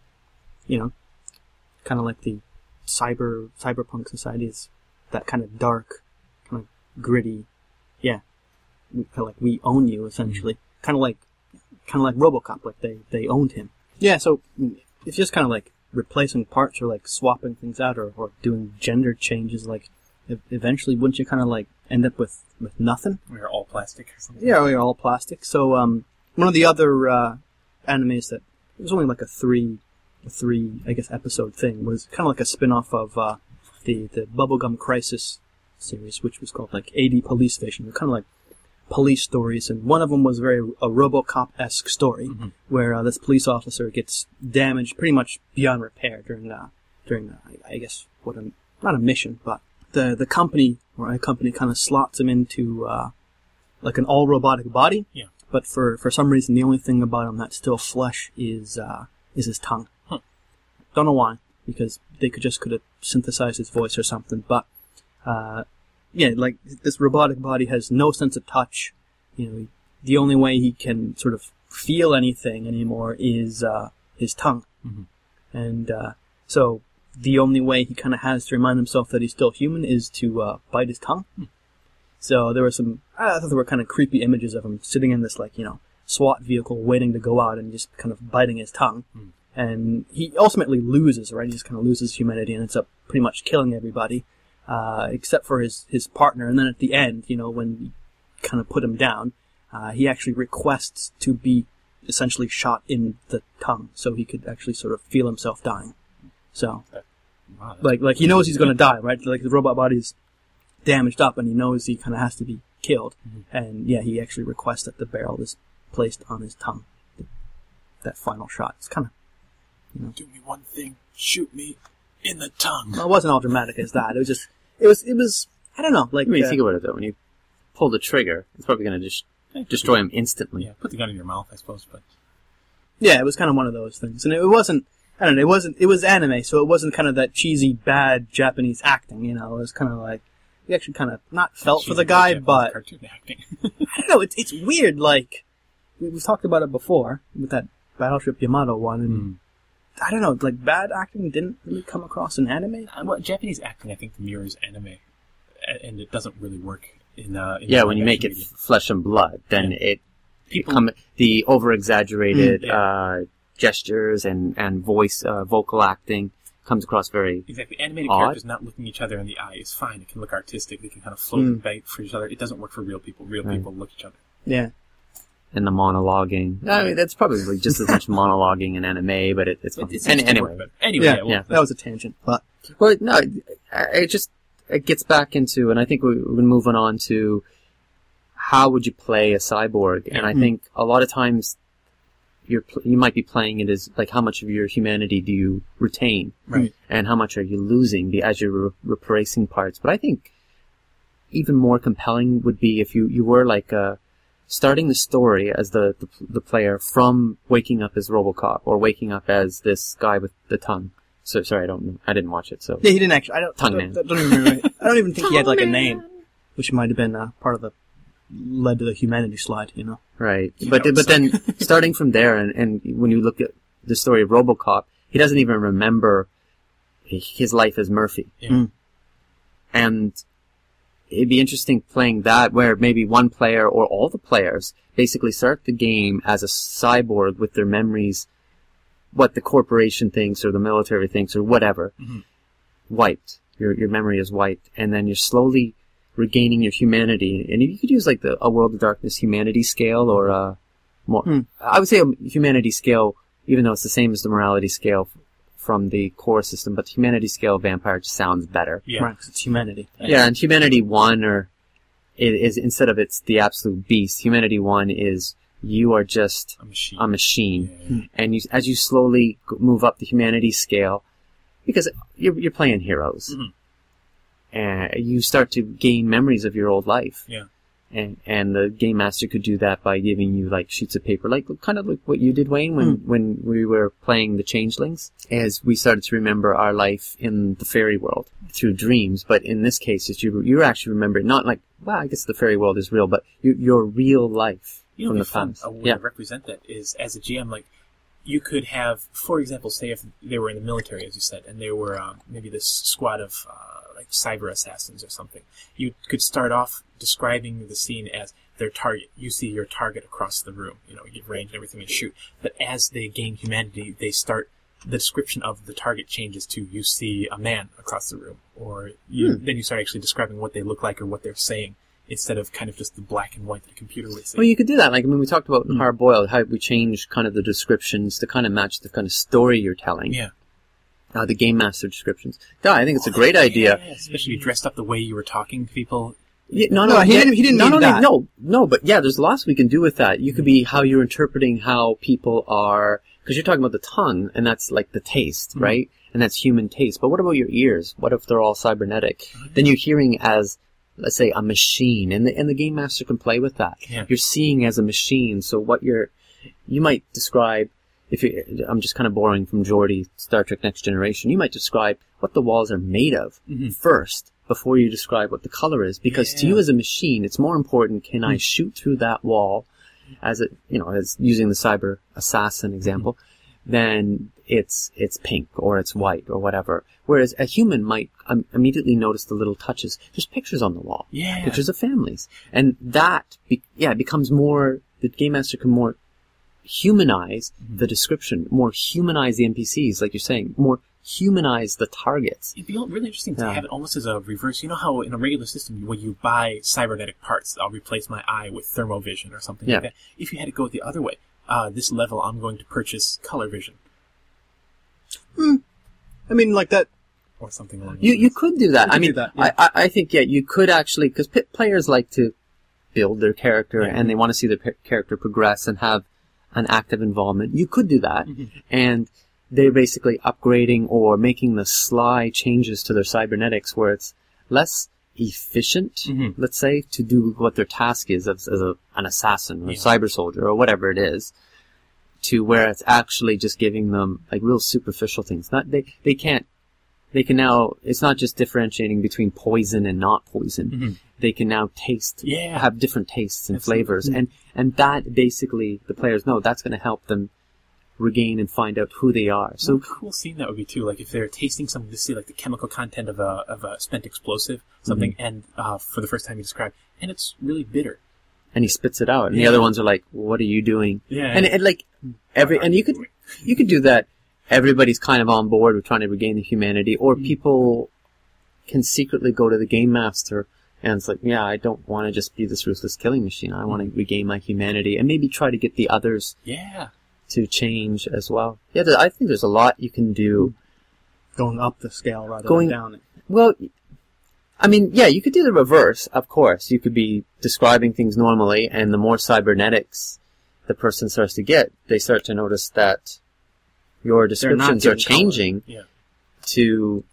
kind of like the cyberpunk society is that kind of dark, kind of gritty. Yeah, kind of like we own you essentially, kind of like RoboCop, like they owned him. Yeah, so it's just kind of like replacing parts or like swapping things out or doing gender changes. Like eventually, wouldn't you kind of like end up with nothing? We're all plastic or something. Yeah, we're all plastic. So one of the other animes that it was only like a three I guess episode thing was kind of like a spin-off of the Bubblegum Crisis series, which was called like AD Police Station. They're kind of like police stories, and one of them was a RoboCop-esque story where this police officer gets damaged pretty much beyond repair during I guess not a mission, but the company or a company kind of slots him into like an all robotic body. Yeah. But for some reason, the only thing about him that's still flesh is his tongue. Huh. Don't know why, because they could have synthesized his voice or something, but like this robotic body has no sense of touch. The only way he can sort of feel anything anymore is his tongue. And so the only way he kind of has to remind himself that he's still human is to bite his tongue. So there were I thought there were kind of creepy images of him sitting in this SWAT vehicle waiting to go out and just kind of biting his tongue. And he ultimately loses, right? He just kind of loses humanity and ends up pretty much killing everybody. Except for his partner, and then at the end, when you kind of put him down, he actually requests to be essentially shot in the tongue, so he could actually sort of feel himself dying. So, like he knows he's going to die, right? Like the robot body's damaged up, and he knows he kind of has to be killed, and he actually requests that the barrel is placed on his tongue. That final shot. It's kind of, do me one thing, shoot me in the tongue. Well, it wasn't all dramatic as that. It was just, it was I don't know. Like, When you think about it, though, when you pull the trigger, it's probably going to just destroy him instantly. Yeah, put the gun in your mouth, I suppose. But yeah, it was kind of one of those things, and it wasn't. I don't know. It was anime, so it wasn't kind of that cheesy, bad Japanese acting. You know, it was kind of like you actually kind of not felt for the guy, but cartoon acting. I don't know. It's weird. Like we've talked about it before with that Battleship Yamato one, and I don't know. Like bad acting didn't really come across in anime. Well, Japanese acting, I think, mirrors anime, and it doesn't really work in Yeah, when you make it flesh and blood, then the over-exaggerated gestures and voice, vocal acting comes across very exactly. Animated odd. characters not looking each other in the eye is fine. It can look artistic. They can kind of float and bite for each other. It doesn't work for real people. Real people look each other. Yeah. And the monologuing. I mean, that's probably just as much monologuing in anime, but it's fun. Anyway, yeah, that was a tangent. But well, no, it gets back into, and I think we're moving on to how would you play a cyborg, and I think a lot of times you might be playing it as like how much of your humanity do you retain, right? And how much are you losing as you're replacing parts. But I think even more compelling would be if you were like starting the story as the player from waking up as RoboCop or waking up as this guy with the tongue. So sorry, I didn't watch it. So yeah, he didn't actually. I don't even think he had like a Man. name, which might have been part of the led to the humanity slide. You know, right? But then starting from there, and when you look at the story of RoboCop, he doesn't even remember his life as Murphy, and it'd be interesting playing that where maybe one player or all the players basically start the game as a cyborg with their memories, what the corporation thinks or the military thinks or whatever, wiped. Your memory is wiped, and then you're slowly regaining your humanity. And you could use like a World of Darkness humanity scale or more. I would say a humanity scale, even though it's the same as the morality scale from the core system, but the humanity scale of Vampire just sounds better. Yeah, right? 'Cause it's humanity. Yeah, and Humanity 1 is instead of it's the absolute beast, Humanity 1 is you are just a machine. Yeah. And as you slowly move up the humanity scale, because you're playing heroes, and you start to gain memories of your old life. Yeah. And the game master could do that by giving you like sheets of paper, like kind of like what you did, Wayne, when we were playing the Changelings, as we started to remember our life in the fairy world through dreams. But in this case, you're actually remembering not like, well, I guess the fairy world is real, but your real life from the past. A way to represent that is as a GM, like you could have, for example, say if they were in the military, as you said, and they were maybe this squad of like cyber assassins or something. You could start off describing the scene as their target. You see your target across the room. You know, you give range and everything and shoot. But as they gain humanity, the description of the target changes to you see a man across the room, or then you start actually describing what they look like or what they're saying, instead of kind of just the black and white that the computer would say. Well, you could do that. Like, I mean, we talked about in Hard Boiled, how we change kind of the descriptions to kind of match the kind of story you're telling. Yeah. The game master descriptions. Yeah, I think it's a great idea. Yeah, especially dressed up the way you were talking to people. Yeah, he didn't need that. No, but yeah, there's lots we can do with that. You could be how you're interpreting how people are, because you're talking about the tongue, and that's like the taste, right? And that's human taste. But what about your ears? What if they're all cybernetic? Then you're hearing as, let's say, a machine, and the game master can play with that. Yeah. You're seeing as a machine, so what you might describe, I'm just kind of borrowing from Geordi, Star Trek Next Generation, you might describe what the walls are made of first, before you describe what the color is, because to you as a machine, it's more important, can I shoot through that wall, as using the cyber assassin example, then it's pink, or it's white, or whatever. Whereas a human might immediately notice the little touches. There's pictures on the wall. Yeah. Pictures of families. And that, becomes more, the game master can more humanize the description, more humanize the NPCs, like you're saying, more humanize the targets. It'd be really interesting to have it almost as a reverse. You know how in a regular system, when you buy cybernetic parts, I'll replace my eye with thermovision or something like that. If you had to go the other way, this level I'm going to purchase color vision. I mean, like that. Or something along You could do that. I think, you could actually, because players like to build their character and they want to see their character progress and have an active involvement. You could do that. And they're basically upgrading or making the sly changes to their cybernetics where it's less efficient, Mhm. let's say, to do what their task is as an assassin or a Yeah. cyber soldier or whatever it is, to where it's actually just giving them like real superficial things. Not they can now, it's not just differentiating between poison and not poison. Mhm. They can now taste, Yeah. have different tastes and That's- flavors. And that basically, the players know that's going to help them regain and find out who they are. So So, cool scene that would be too. Like if they're tasting something to see like the chemical content of a spent explosive, something, and for the first time you describe, and it's really bitter. and he spits it out. And the Yeah. other ones are like, what are you doing? Yeah. And like, and you could do that. Everybody's kind of on board with trying to regain the humanity, or people can secretly go to the game master and it's like, yeah, I don't want to just be this ruthless killing machine. I want to regain my humanity and maybe try to get the others Yeah. to change as well. Yeah, I think there's a lot you can do. Going up the scale rather Going- than down it. Well, I mean, yeah, you could do the reverse, of course. You could be describing things normally, and the more cybernetics the person starts to get, they start to notice that your descriptions are giving color. changing Yeah. to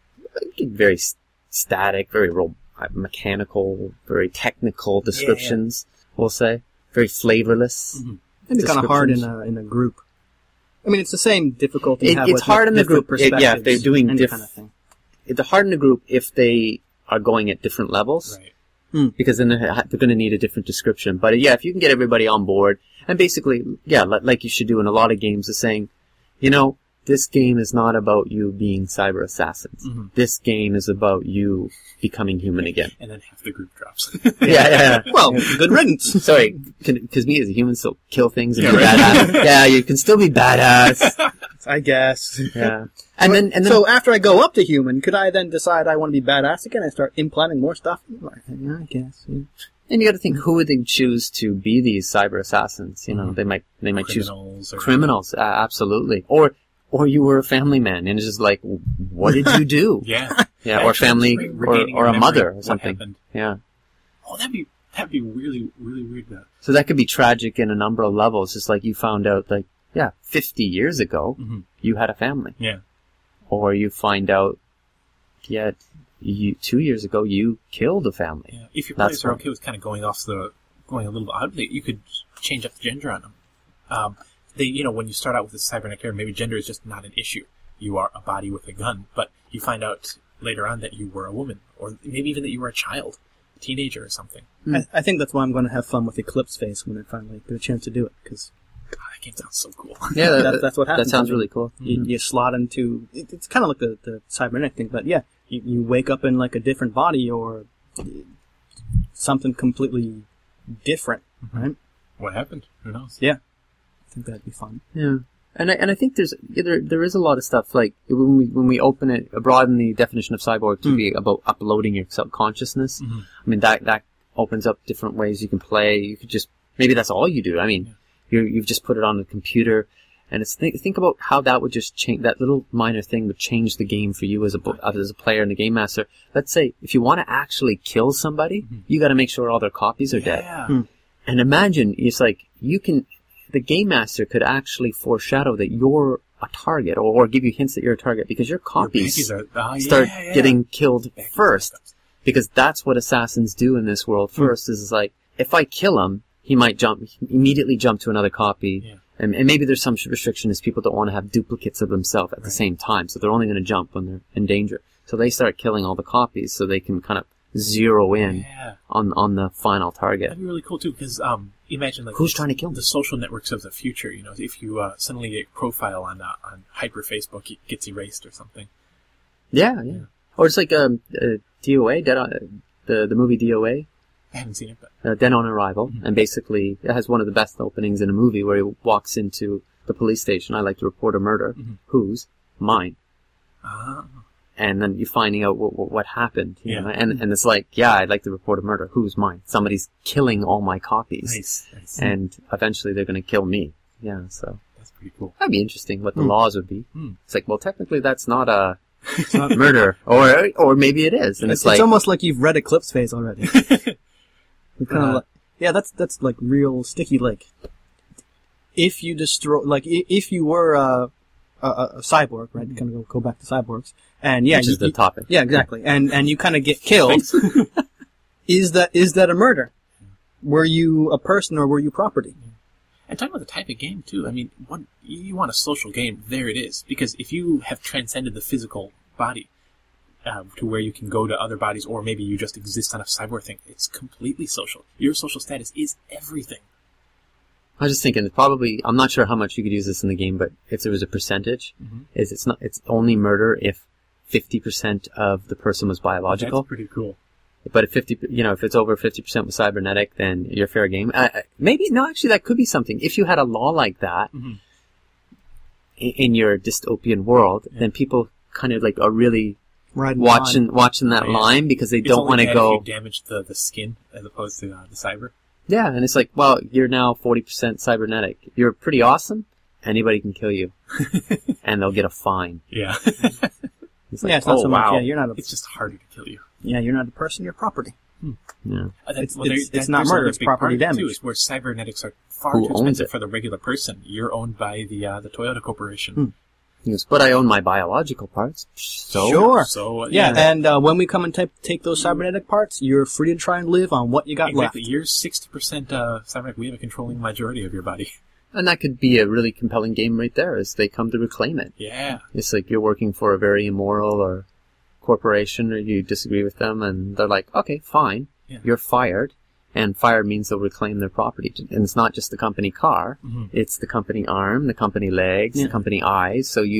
very static, very mechanical, very technical descriptions, we'll say. Very flavorless. Mhm. And it's kind of hard in descriptions. a group. I mean, it's the same difficulty you have It's with hard in the different group. Yeah, if they're perspectives, doing any kind of thing. It's hard in a group if they are going at different levels. Right. Because then they're going to need a different description. But yeah, if you can get everybody on board, and basically, yeah, like you should do in a lot of games, is saying, you know, this game is not about you being cyber assassins. Mhm. This game is about you becoming human again. And then half the group drops. Yeah. Well, good riddance. Sorry, because me as a human still kill things and Yeah, be right. badass. Yeah, you can still be badass. I guess. Yeah. And then So after I go up to human, could I then decide I want to be badass again and start implanting more stuff? Yeah, I guess. Yeah. and you got to think, who would they choose to be these cyber assassins? You know, Mhm. they might choose Criminals. Or, criminals, absolutely. Or you were a family man, and it's just like, what did you do? Yeah. Yeah, or Actually, family, regaining or your a memory mother of or what something. happened. Yeah. Oh, that'd be really, really weird. Though. So that could be tragic in a number of levels. Just like you found out, like, yeah, 50 years ago, Mhm. you had a family. Yeah. Or you find out, yeah, 2 years ago, you killed a family. Yeah. If your That's players are right. okay with kind of going a little bit out of it, you could change up the gender on them. When you start out with a cybernetic character, maybe gender is just not an issue. You are a body with a gun, but you find out later on that you were a woman, or maybe even that you were a child, a teenager or something. I think that's why I'm going to have fun with Eclipse Face when I finally get a chance to do it, because God, that game sounds so cool. Yeah, that's what happens. That sounds I mean, really cool. You slot into... It's kind of like the cybernetic thing, but yeah, you wake up in like a different body or something completely different, right? What happened? Who knows? Yeah. I think that'd be fun. Yeah, and I think there is a lot of stuff like when we open it, broaden the definition of cyborg to be about uploading your subconsciousness. Mhm. I mean that opens up different ways you can play. You could just maybe that's all you do. I mean, you've just put it on the computer, and it's think about how that would just change. That little minor thing would change the game for you as a player and a game master. Let's say if you want to actually kill somebody, you got to make sure all their copies are dead. Yeah. And imagine, it's like, the game master could actually foreshadow that you're a target, or give you hints that you're a target, because your copies start getting killed first. Because that's what assassins do in this world first, is like, if I kill him, he might immediately jump to another copy. Yeah. And maybe there's some restriction is people don't want to have duplicates of themselves at the same time, so they're only going to jump when they're in danger. So they start killing all the copies so they can kind of zero in on the final target. That'd be really cool too, because imagine like Who's trying to kill the social networks of the future. You know, if you suddenly get a profile on Hyper Facebook, it gets erased or something. Yeah. Or it's like DOA, the movie DOA, I haven't seen it, but Dead on Arrival, and basically it has one of the best openings in a movie where he walks into the police station. I like to report a murder. Whose? Mine. And then you're finding out what happened. You know? And it's like, yeah, I'd like to report a murder. Who's mine? Somebody's killing all my copies. Nice. And eventually they're going to kill me. Yeah, so That's pretty cool. that'd be interesting what the laws would be. Hmm. It's like, well, technically that's not it's not murder. Or maybe it is. And it's like, almost like you've read Eclipse Phase already. Yeah, that's like real sticky. Like, if you destroy, like, if you were a cyborg, right? Kind of go back to cyborgs, and yeah, Which is the topic. Yeah, exactly. And you kind of get killed. Is that a murder? Were you a person or were you property? And talking about the type of game, too, I mean, you want a social game, there it is. Because if you have transcended the physical body to where you can go to other bodies, or maybe you just exist on a cyborg thing, it's completely social. Your social status is everything. I was just thinking, probably, I'm not sure how much you could use this in the game, but if there was a percentage, it's only murder if 50% of the person was biological. That's pretty cool. But if if it's over 50% was cybernetic, then you're fair game. Actually, that could be something. If you had a law like that in your dystopian world, then people kind of like are really watching that line because they don't want to go. If you damage the skin as opposed to the cyber. Yeah, and it's like, well, you're now 40% cybernetic. You're pretty awesome. Anybody can kill you, and they'll get a fine. Yeah. It's like, it's not so much. wow. Yeah, you're not. It's just harder to kill you. Yeah, you're not a person. You're property. Yeah. It's not murder. It's property damage. Too, is where cybernetics are far too expensive for the regular person. You're owned by the Toyota Corporation. Yes, but I own my biological parts. So sure. So yeah, and when we come and take those cybernetic parts, you're free to try and live on what you got left. You're 60% cybernetic. We have a controlling majority of your body. And that could be a really compelling game right there as they come to reclaim it. Yeah. It's like you're working for a very immoral or corporation or you disagree with them and they're like, okay, fine, you're fired. And fired means they'll reclaim their property. And it's not just the company car, it's the company arm, the company legs, the company eyes. So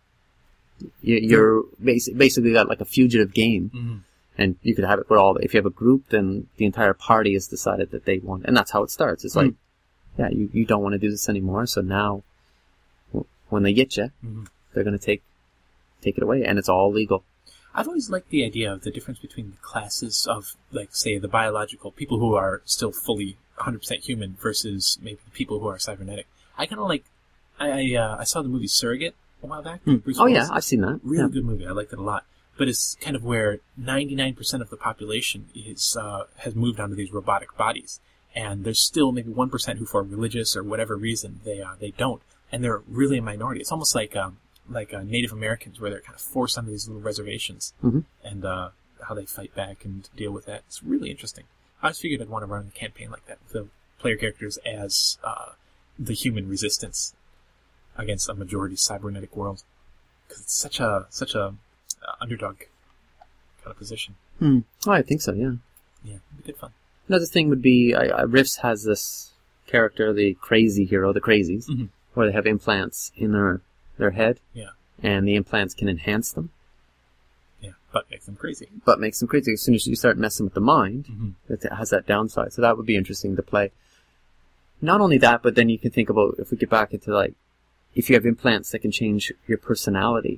you're basically got like a fugitive game. And you could have it where if you have a group, then the entire party has decided that they want, and that's how it starts. It's like, yeah, you don't want to do this anymore, so now, when they get you, they're going to take it away, and it's all legal. I've always liked the idea of the difference between the classes of, like, say, the biological, people who are still fully 100% human versus maybe people who are cybernetic. I kind of like, I saw the movie Surrogate a while back. Oh, yeah, I've seen that. Really good movie. I liked it a lot. But it's kind of where 99% of the population has moved onto these robotic bodies. And there's still maybe 1% who, for religious or whatever reason, they don't. And they're really a minority. It's almost like Native Americans, where they're kind of forced onto these little reservations, and how they fight back and deal with that. It's really interesting. I always figured I'd want to run a campaign like that with the player characters as the human resistance against a majority cybernetic world, because it's such a underdog kind of position. Oh, I think so. Yeah. Yeah, it'd be good fun. Another thing would be Rifts has this character, the crazy hero, the crazies, where they have implants in their head, and the implants can enhance them. Yeah, but makes them crazy. As soon as you start messing with the mind, it has that downside. So that would be interesting to play. Not only that, but then you can think about, if we get back into like, if you have implants that can change your personality.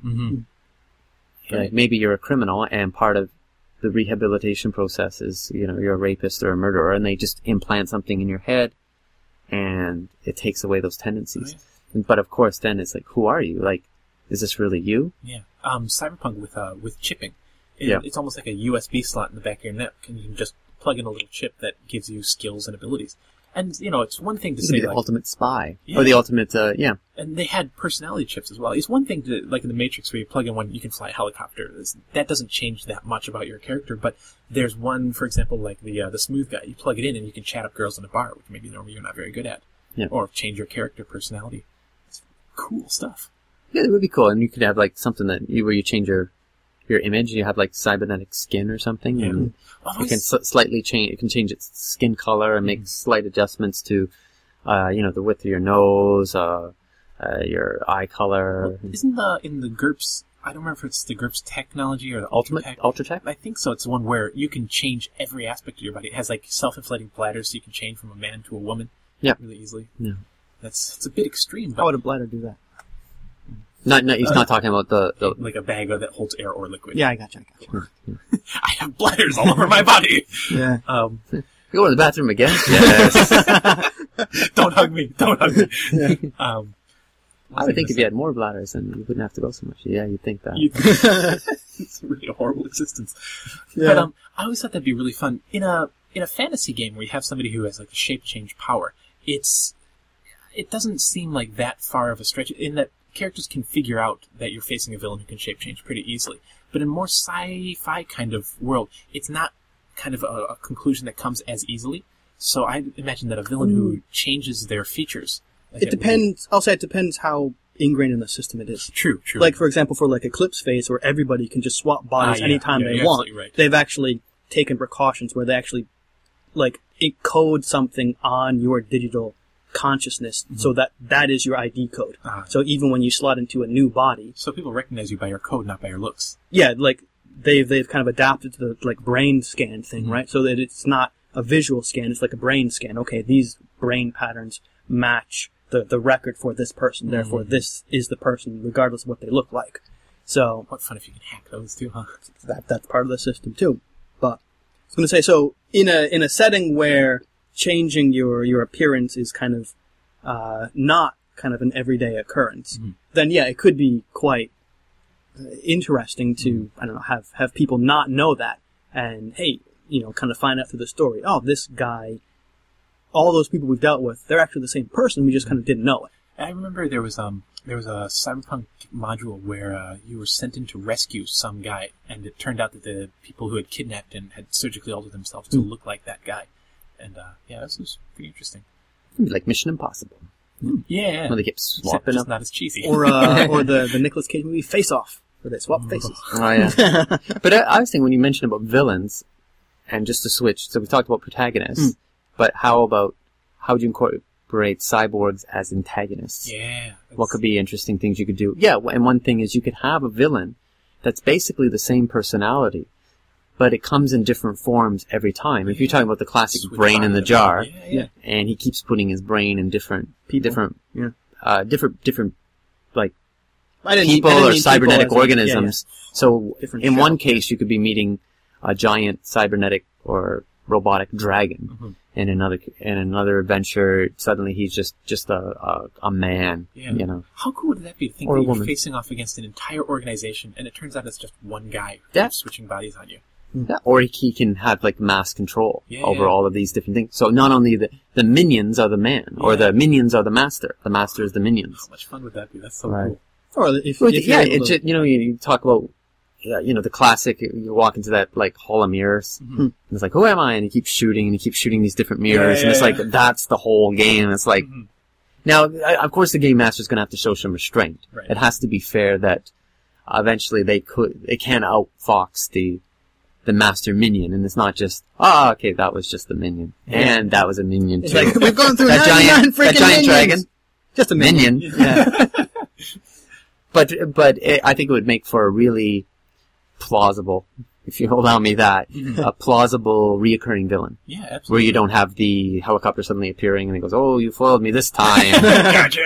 Like maybe you're a criminal, and part of the rehabilitation process is, you're a rapist or a murderer, and they just implant something in your head, and it takes away those tendencies. But of course, then it's like, who are you? Like, is this really you? Yeah. Cyberpunk with chipping. It's almost like a USB slot in the back of your neck, and you can just plug in a little chip that gives you skills and abilities. And, it's one thing to say, the ultimate spy. Or the ultimate, And they had personality chips as well. It's one thing to, like in the Matrix, where you plug in one, you can fly a helicopter. That doesn't change that much about your character, but there's one, for example, like the smooth guy. You plug it in and you can chat up girls in a bar, which maybe normally you're not very good at. Yeah. Or change your character personality. It's cool stuff. Yeah, it would be cool. And you could have, like, something where you change your image, you have like cybernetic skin or something, and it can slightly change. It can change its skin color and make slight adjustments to, the width of your nose, your eye color. Well, isn't in the GURPS? I don't remember if it's the GURPS technology or the Ultratech. I think so. It's the one where you can change every aspect of your body. It has like self-inflating bladders, so you can change from a man to a woman. Really easily. Yeah, it's a bit extreme. But how would a bladder do that? No, he's not talking about the like a bag that holds air or liquid. Yeah, I gotcha. I have bladders all over my body. Yeah. You go to the bathroom again? Yes. Don't hug me. Yeah. I would think if you had more bladders, then you wouldn't have to go so much. Yeah, you'd think that. It's really a horrible existence. Yeah. But I always thought that'd be really fun in a fantasy game where you have somebody who has like a shape change power. It doesn't seem like that far of a stretch in that characters can figure out that you're facing a villain who can shape change pretty easily. But in more sci-fi kind of world, it's not kind of a conclusion that comes as easily. So I imagine that a villain who changes their features... It depends. I'll say it depends how ingrained in the system it is. True. Like, for example, for like Eclipse Phase, where everybody can just swap bodies anytime they want, right. they've actually taken precautions where they actually, like, it codes something on your digital consciousness so that is your ID code. So even when you slot into a new body... So people recognize you by your code, not by your looks. Yeah, like, they've kind of adapted to the, like, brain scan thing, right? So that it's not a visual scan, it's like a brain scan. Okay, these brain patterns match the record for this person, therefore this is the person, regardless of what they look like. So... What fun if you can hack those too, huh? That's part of the system too. But I was going to say, so in a setting where changing your appearance is kind of not kind of an everyday occurrence, then yeah, it could be quite interesting to I don't know have people not know that, and hey, kind of find out through the story. Oh, this guy, all those people we've dealt with, they're actually the same person. We just kind of didn't know it. I remember there was a Cyberpunk module where you were sent in to rescue some guy, and it turned out that the people who had kidnapped him had surgically altered themselves to look like that guy. And this was pretty interesting. Like Mission Impossible. Yeah. Where they keep swapping just up. not as cheesy. Or the Nicolas Cage movie Face Off, where they swap faces. Oh, yeah. But I was thinking when you mentioned about villains, and just to switch, so we talked about protagonists, but how would you incorporate cyborgs as antagonists? Yeah. What could be interesting things you could do? Yeah, and one thing is you could have a villain that's basically the same personality, but it comes in different forms every time. If you're talking about the classic brain in the jar, and he keeps putting his brain in different like people or cybernetic organisms. So in one case, you could be meeting a giant cybernetic or robotic dragon. In another adventure, suddenly he's just a man. Yeah. How cool would that be to think or that a you're woman. facing off against an entire organization, and it turns out it's just one guy who's switching bodies on you? Yeah, or he can have like mass control over Yeah. all of these different things. So not only the minions are the man, or the minions are the master is the minions. How much fun would that be? That's so Right. cool. Or if Well, you're yeah, able it's to- just, you talk about the classic. You walk into that like hall of mirrors, and it's like, who am I? And he keeps shooting these different mirrors, and it's like that's the whole game. It's like now, of course, the game master's going to have to show some restraint. Right. It has to be fair that eventually they can outfox the master minion, and it's not just okay, that was just the minion, and that was a minion It's too. like, we've gone through that 99 giant freaking giant minions. dragon. Just a minion. Yeah. but I think it would make for a really plausible, if you allow me that, a plausible reoccurring villain. Yeah, absolutely. Where you don't have the helicopter suddenly appearing and he goes, "Oh, you foiled me this time." Gotcha.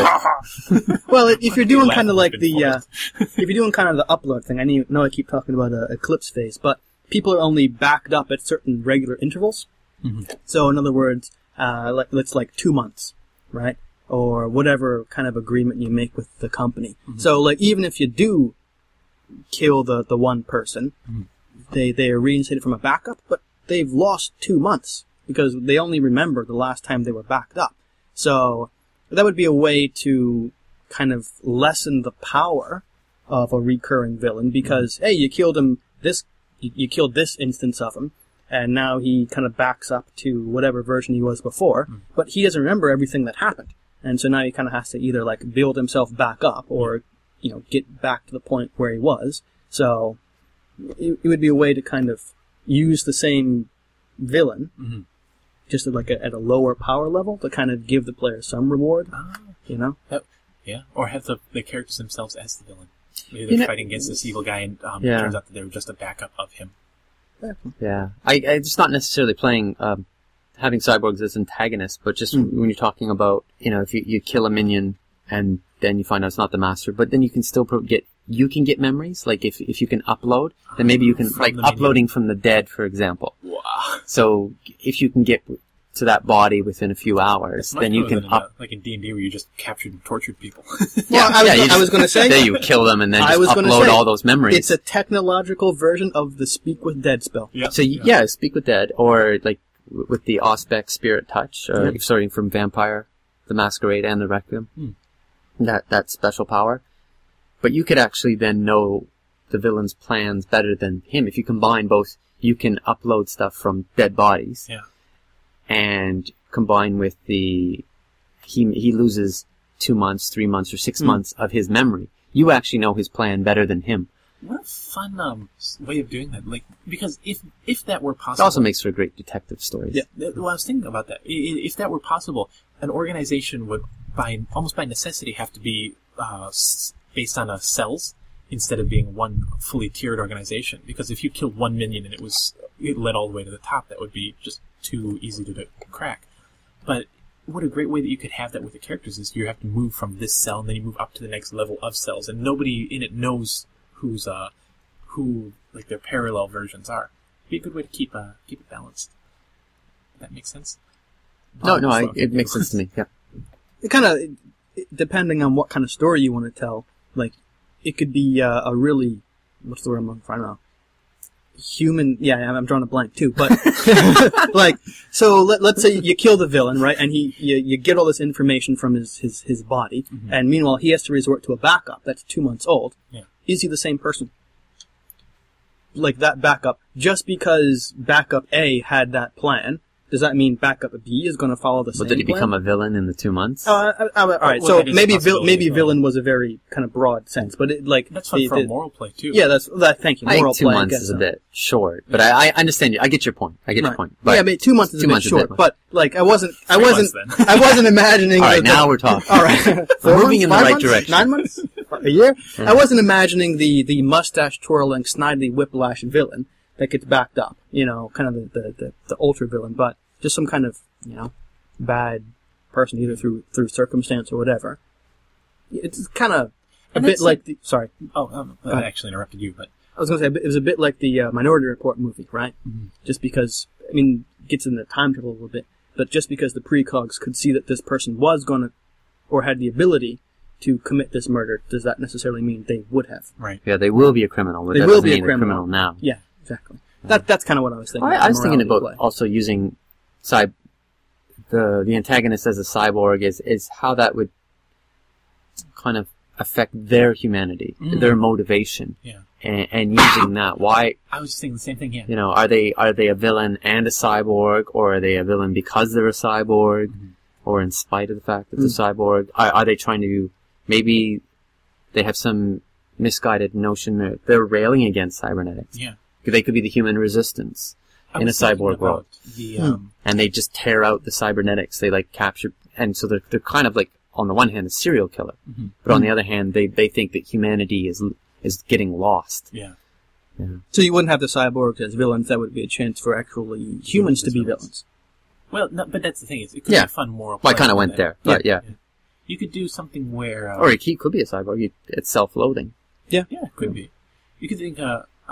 Well, if you're doing Laugh kind of has like been the, if you're doing kind of the upload thing, I know I keep talking about Eclipse Phase, but people are only backed up at certain regular intervals. So in other words, it's like 2 months, right? Or whatever kind of agreement you make with the company. So like even if you do kill the one person, they are reinstated from a backup, but they've lost 2 months because they only remember the last time they were backed up. So that would be a way to kind of lessen the power of a recurring villain because, hey, you killed him you killed this instance of him, and now he kind of backs up to whatever version he was before, but he doesn't remember everything that happened. And so now he kind of has to either like build himself back up or, get back to the point where he was. So it would be a way to kind of use the same villain, just at a lower power level to kind of give the player some reward, Yeah, or have the characters themselves as the villain. Maybe they're fighting against this evil guy, and it turns out that they were just a backup of him. Yeah, I just not necessarily playing having cyborgs as antagonists, but just when you're talking about if you kill a minion and then you find out it's not the master, but then you can still get memories. Like if you can upload, then maybe you can like uploading from the dead, for example. Wow. So if you can get to that body within a few hours, then you can like in D&D where you just captured and tortured people. I was going to say there you kill them and then just upload all those memories. It's a technological version of the Speak with Dead spell. Yeah. So Speak with Dead, or like with the Auspex Spirit Touch, or starting from Vampire, the Masquerade, and the Requiem. that special power. But you could actually then know the villain's plans better than him. If you combine both, you can upload stuff from dead bodies. Yeah. And combine with he loses 2 months, 3 months, or 6 months of his memory. You actually know his plan better than him. What a fun way of doing that! Like, because if that were It possible, also makes for great detective stories. yeah. Well, I was thinking about that. If that were possible, an organization would, almost by necessity, have to be based on cells instead of being one fully tiered organization. Because if you killed 1 minion and it led all the way to the top, that would be just too easy to crack. But what a great way that you could have that with the characters is you have to move from this cell and then you move up to the next level of cells, and nobody in it knows who like their parallel versions are. Be a good way to keep it balanced. That makes sense? It makes sense to me. Yeah. It kind of, depending on what kind of story you want to tell, like, it could be a really, what's the word I'm looking for? I don't know. Human, yeah, I'm drawing a blank too, but, like, so let's say you kill the villain, right, and you get all this information from his body, and meanwhile he has to resort to a backup that's 2 months old. Yeah. Is he the same person? Like, that backup, just because backup A had that plan, does that mean backup B is going to follow the same But did he plan? become a villain in the 2 months? All right. Well, So that is a maybe possibility as well. villain was a very kind of broad sense, but it, like That's fun for a moral play too. Yeah, thank you. I Moral think 2 play. months I guess is a so. bit short, but I understand you. I get your point. Your point. But yeah, I mean, 2 months is a 2 bit months is a short, bit much. but like I wasn't months, then. I wasn't imagining. All right, now we're talking. All right, We're moving in the 5 right months? direction. 9 months, a year. I wasn't imagining the mustache twirling, snidely whiplash villain that gets backed up. You know, kind of the ultra villain, but just some kind of bad person, either through circumstance or whatever. It's kind of a bit like the. Sorry. I actually interrupted you, but I was going to say, it was a bit like the Minority Report movie, right? Mm-hmm. Just because, I mean, it gets in the time travel a little bit, but just because the precogs could see that this person was going to, or had the ability to commit this murder, does that necessarily mean they would have? right. Yeah, they will be a criminal. But They that will doesn't be a mean they're criminal. now. Yeah, exactly. That's kind of what I was thinking. I was the thinking about morality play. also using the antagonist as a cyborg is how that would kind of affect their humanity, their motivation, Yeah. and using that. Why, I was just thinking the same thing. Yeah. are they a villain and a cyborg, or are they a villain because they're a cyborg, or in spite of the fact that they're cyborg? Are they trying to, maybe they have some misguided notion that they're railing against cybernetics? Yeah. They could be the human resistance in a was thinking cyborg world. about the And they just tear out the cybernetics. They like capture, and so they're kind of like, on the one hand, a serial killer, but on the other hand, they think that humanity is getting lost. yeah. So you wouldn't have the cyborgs as villains. That would be a chance for actually humans to be villains. Well, no, but that's the thing is, it could Yeah. be a fun moral. Well, I play kind of with went that. there, but yeah. You could do something where, Or he could be a cyborg. It's self-loathing. yeah, it could be. You could think.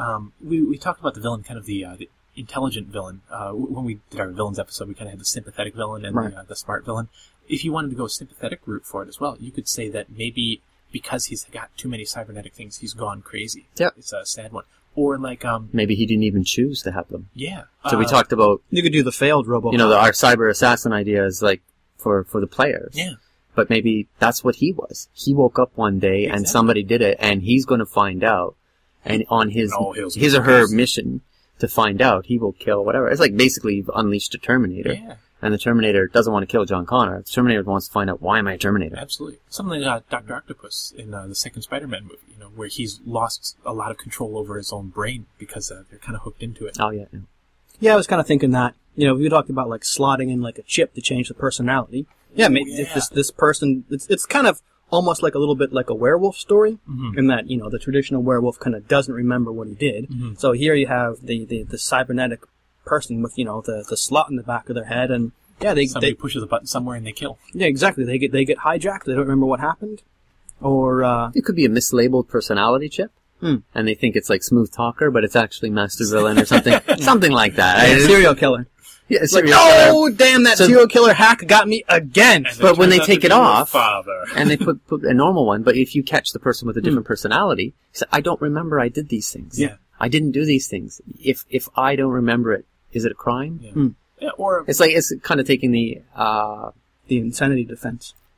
We talked about the villain, kind of the intelligent villain. When we did our villains episode, we kind of had the sympathetic villain and Right. the smart villain. If you wanted to go a sympathetic route for it as well, you could say that maybe because he's got too many cybernetic things, he's gone crazy. Yep. It's a sad one. Or like, Maybe he didn't even choose to have them. yeah. So we talked about, You could do the failed Robocop. our cyber assassin idea is like for the players. Yeah. But maybe that's what he was. He woke up one day and Exactly. somebody did it, and he's going to find out. And on his or her mission to find out, he will kill whatever. It's like basically you've unleashed a Terminator. Yeah. And the Terminator doesn't want to kill John Connor. The Terminator wants to find out, why am I a Terminator? Absolutely. Something like Dr. Octopus in the second Spider-Man movie, where he's lost a lot of control over his own brain because they're kind of hooked into it. Oh, yeah. Yeah, I was kind of thinking that. We talked about like slotting in like a chip to change the personality. Yeah, maybe if this person, it's kind of almost like a little bit like a werewolf story, in that the traditional werewolf kind of doesn't remember what he did. So here you have the cybernetic person with the slot in the back of their head, and Somebody pushes a button somewhere and they kill. Yeah, exactly. They get hijacked. They don't remember what happened, or It could be a mislabeled personality chip. And they think it's like Smooth Talker, but it's actually Master Villain or something. Something like that. serial killer. Yeah, It's like, serial killer. oh, damn, that serial killer hack got me again. And But when turns they out take to it be your off, father. and they put a normal one, but if you catch the person with a different personality, you say, I don't remember I did these things. Yeah. I didn't do these things. If I don't remember it, is it a crime? Yeah. Yeah, or It's kind of taking the The insanity defense.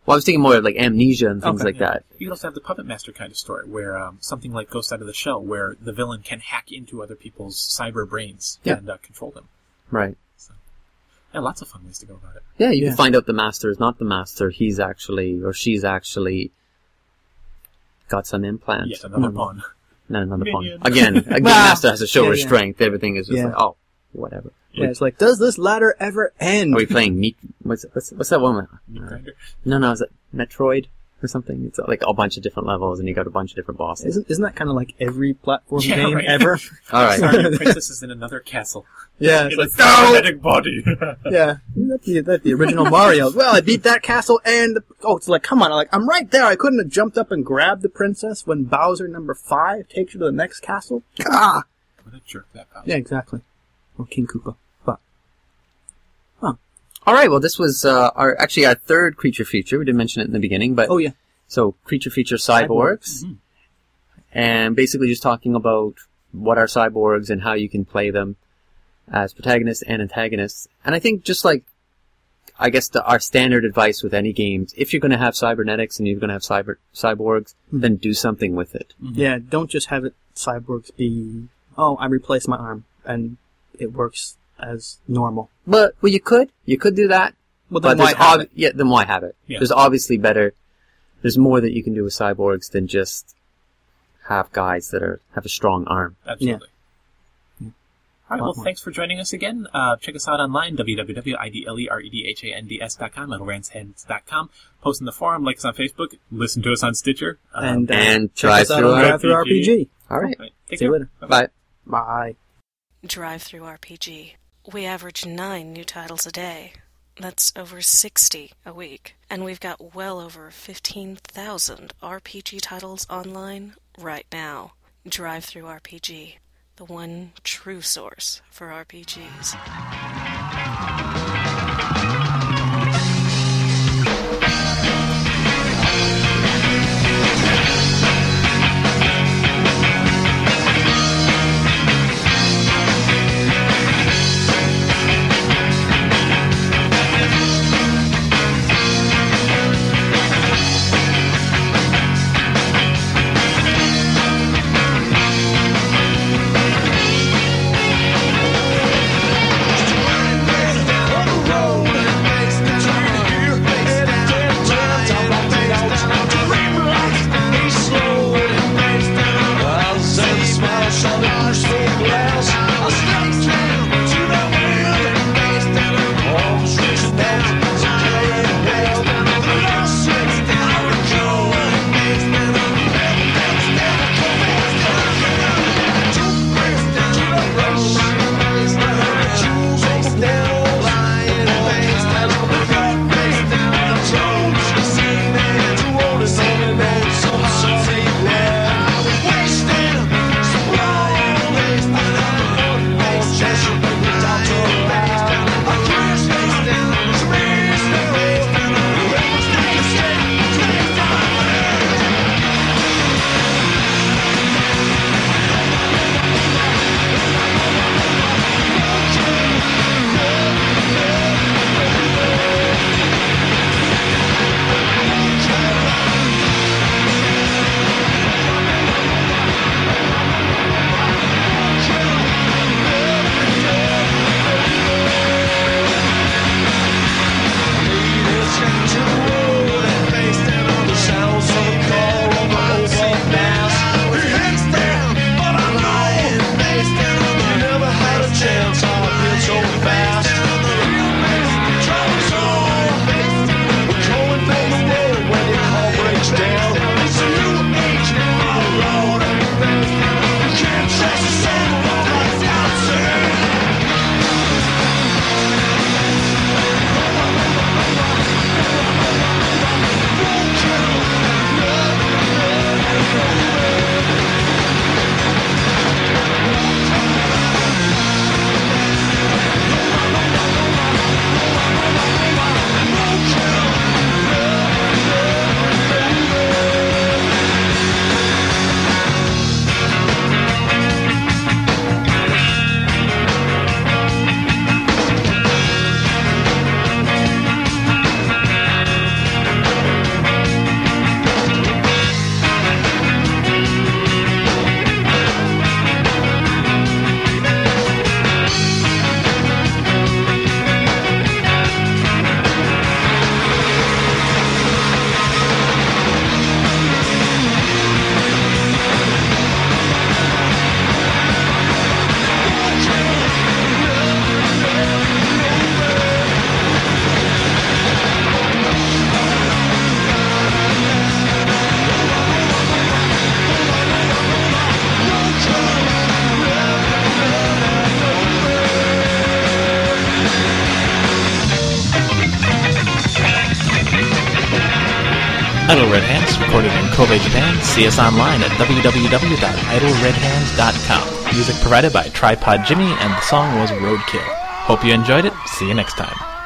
Well, I was thinking more of like Amnesia and things Okay, like Yeah. that. You can also have the Puppet Master kind of story, where something like Ghost Out of the Shell, where the villain can hack into other people's cyber brains Yeah. and control them. Right. Yeah, lots of fun ways to go about it. Yeah, you Yeah. can find out the master is not the master. He's actually, or she's actually got some implant. Yet another pawn. No, another pawn. Minion. Again, a game Well, master has to show yeah, restraint. Everything is just Yeah. like, oh, whatever. Yeah, it's like, does this ladder ever end? Are we playing Meat? What's that one? Meat Grinder. No, is it Metroid or something? It's like a bunch of different levels, and you got a bunch of different bosses. Isn't that kind of like every platform Yeah, game right. ever? All right. Sorry, your princess is in another castle. Yeah, it's In a like, cybernetic body. yeah, that's the original Mario. Well, I beat that castle and, it's like, come on, I'm right there. I couldn't have jumped up and grabbed the princess when Bowser number 5 takes you to the next castle. Ah! What a jerk that Bowser. Yeah, exactly. Or King Koopa. But, All right. Well, this was our third creature feature. We didn't mention it in the beginning, but oh yeah. so creature feature cyborgs, Mhm. and basically just talking about what are cyborgs and how you can play them as protagonists and antagonists. And I think just like, I guess our standard advice with any games, if you're going to have cybernetics and you're going to have cyborgs, then do something with it. Yeah, don't just have it cyborgs be, I replaced my arm, and it works as normal. But well, you could do that. Well, But then why there's have it? Yeah, then why have it? Yeah. There's obviously there's more that you can do with cyborgs than just have guys that have a strong arm. Absolutely. All right, well, Lot more. thanks for joining us again. Check us out online, www.idleredhands.com, idleredhands.com. Post in the forum, like us on Facebook, listen to us on Stitcher. And check Drive us out Through on Drive Through RPG. RPG. All right. Take See you care. later. Bye. Bye. Drive Through RPG. We average 9 new titles a day. That's over 60 a week. And we've got well over 15,000 RPG titles online right now. Drive Through RPG, the one true source for RPGs. On the road Idle Red Hands, recorded in Kobe, Japan. See us online at www.idleredhands.com. Music provided by Tripod Jimmy, and the song was Roadkill. Hope you enjoyed it. See you next time.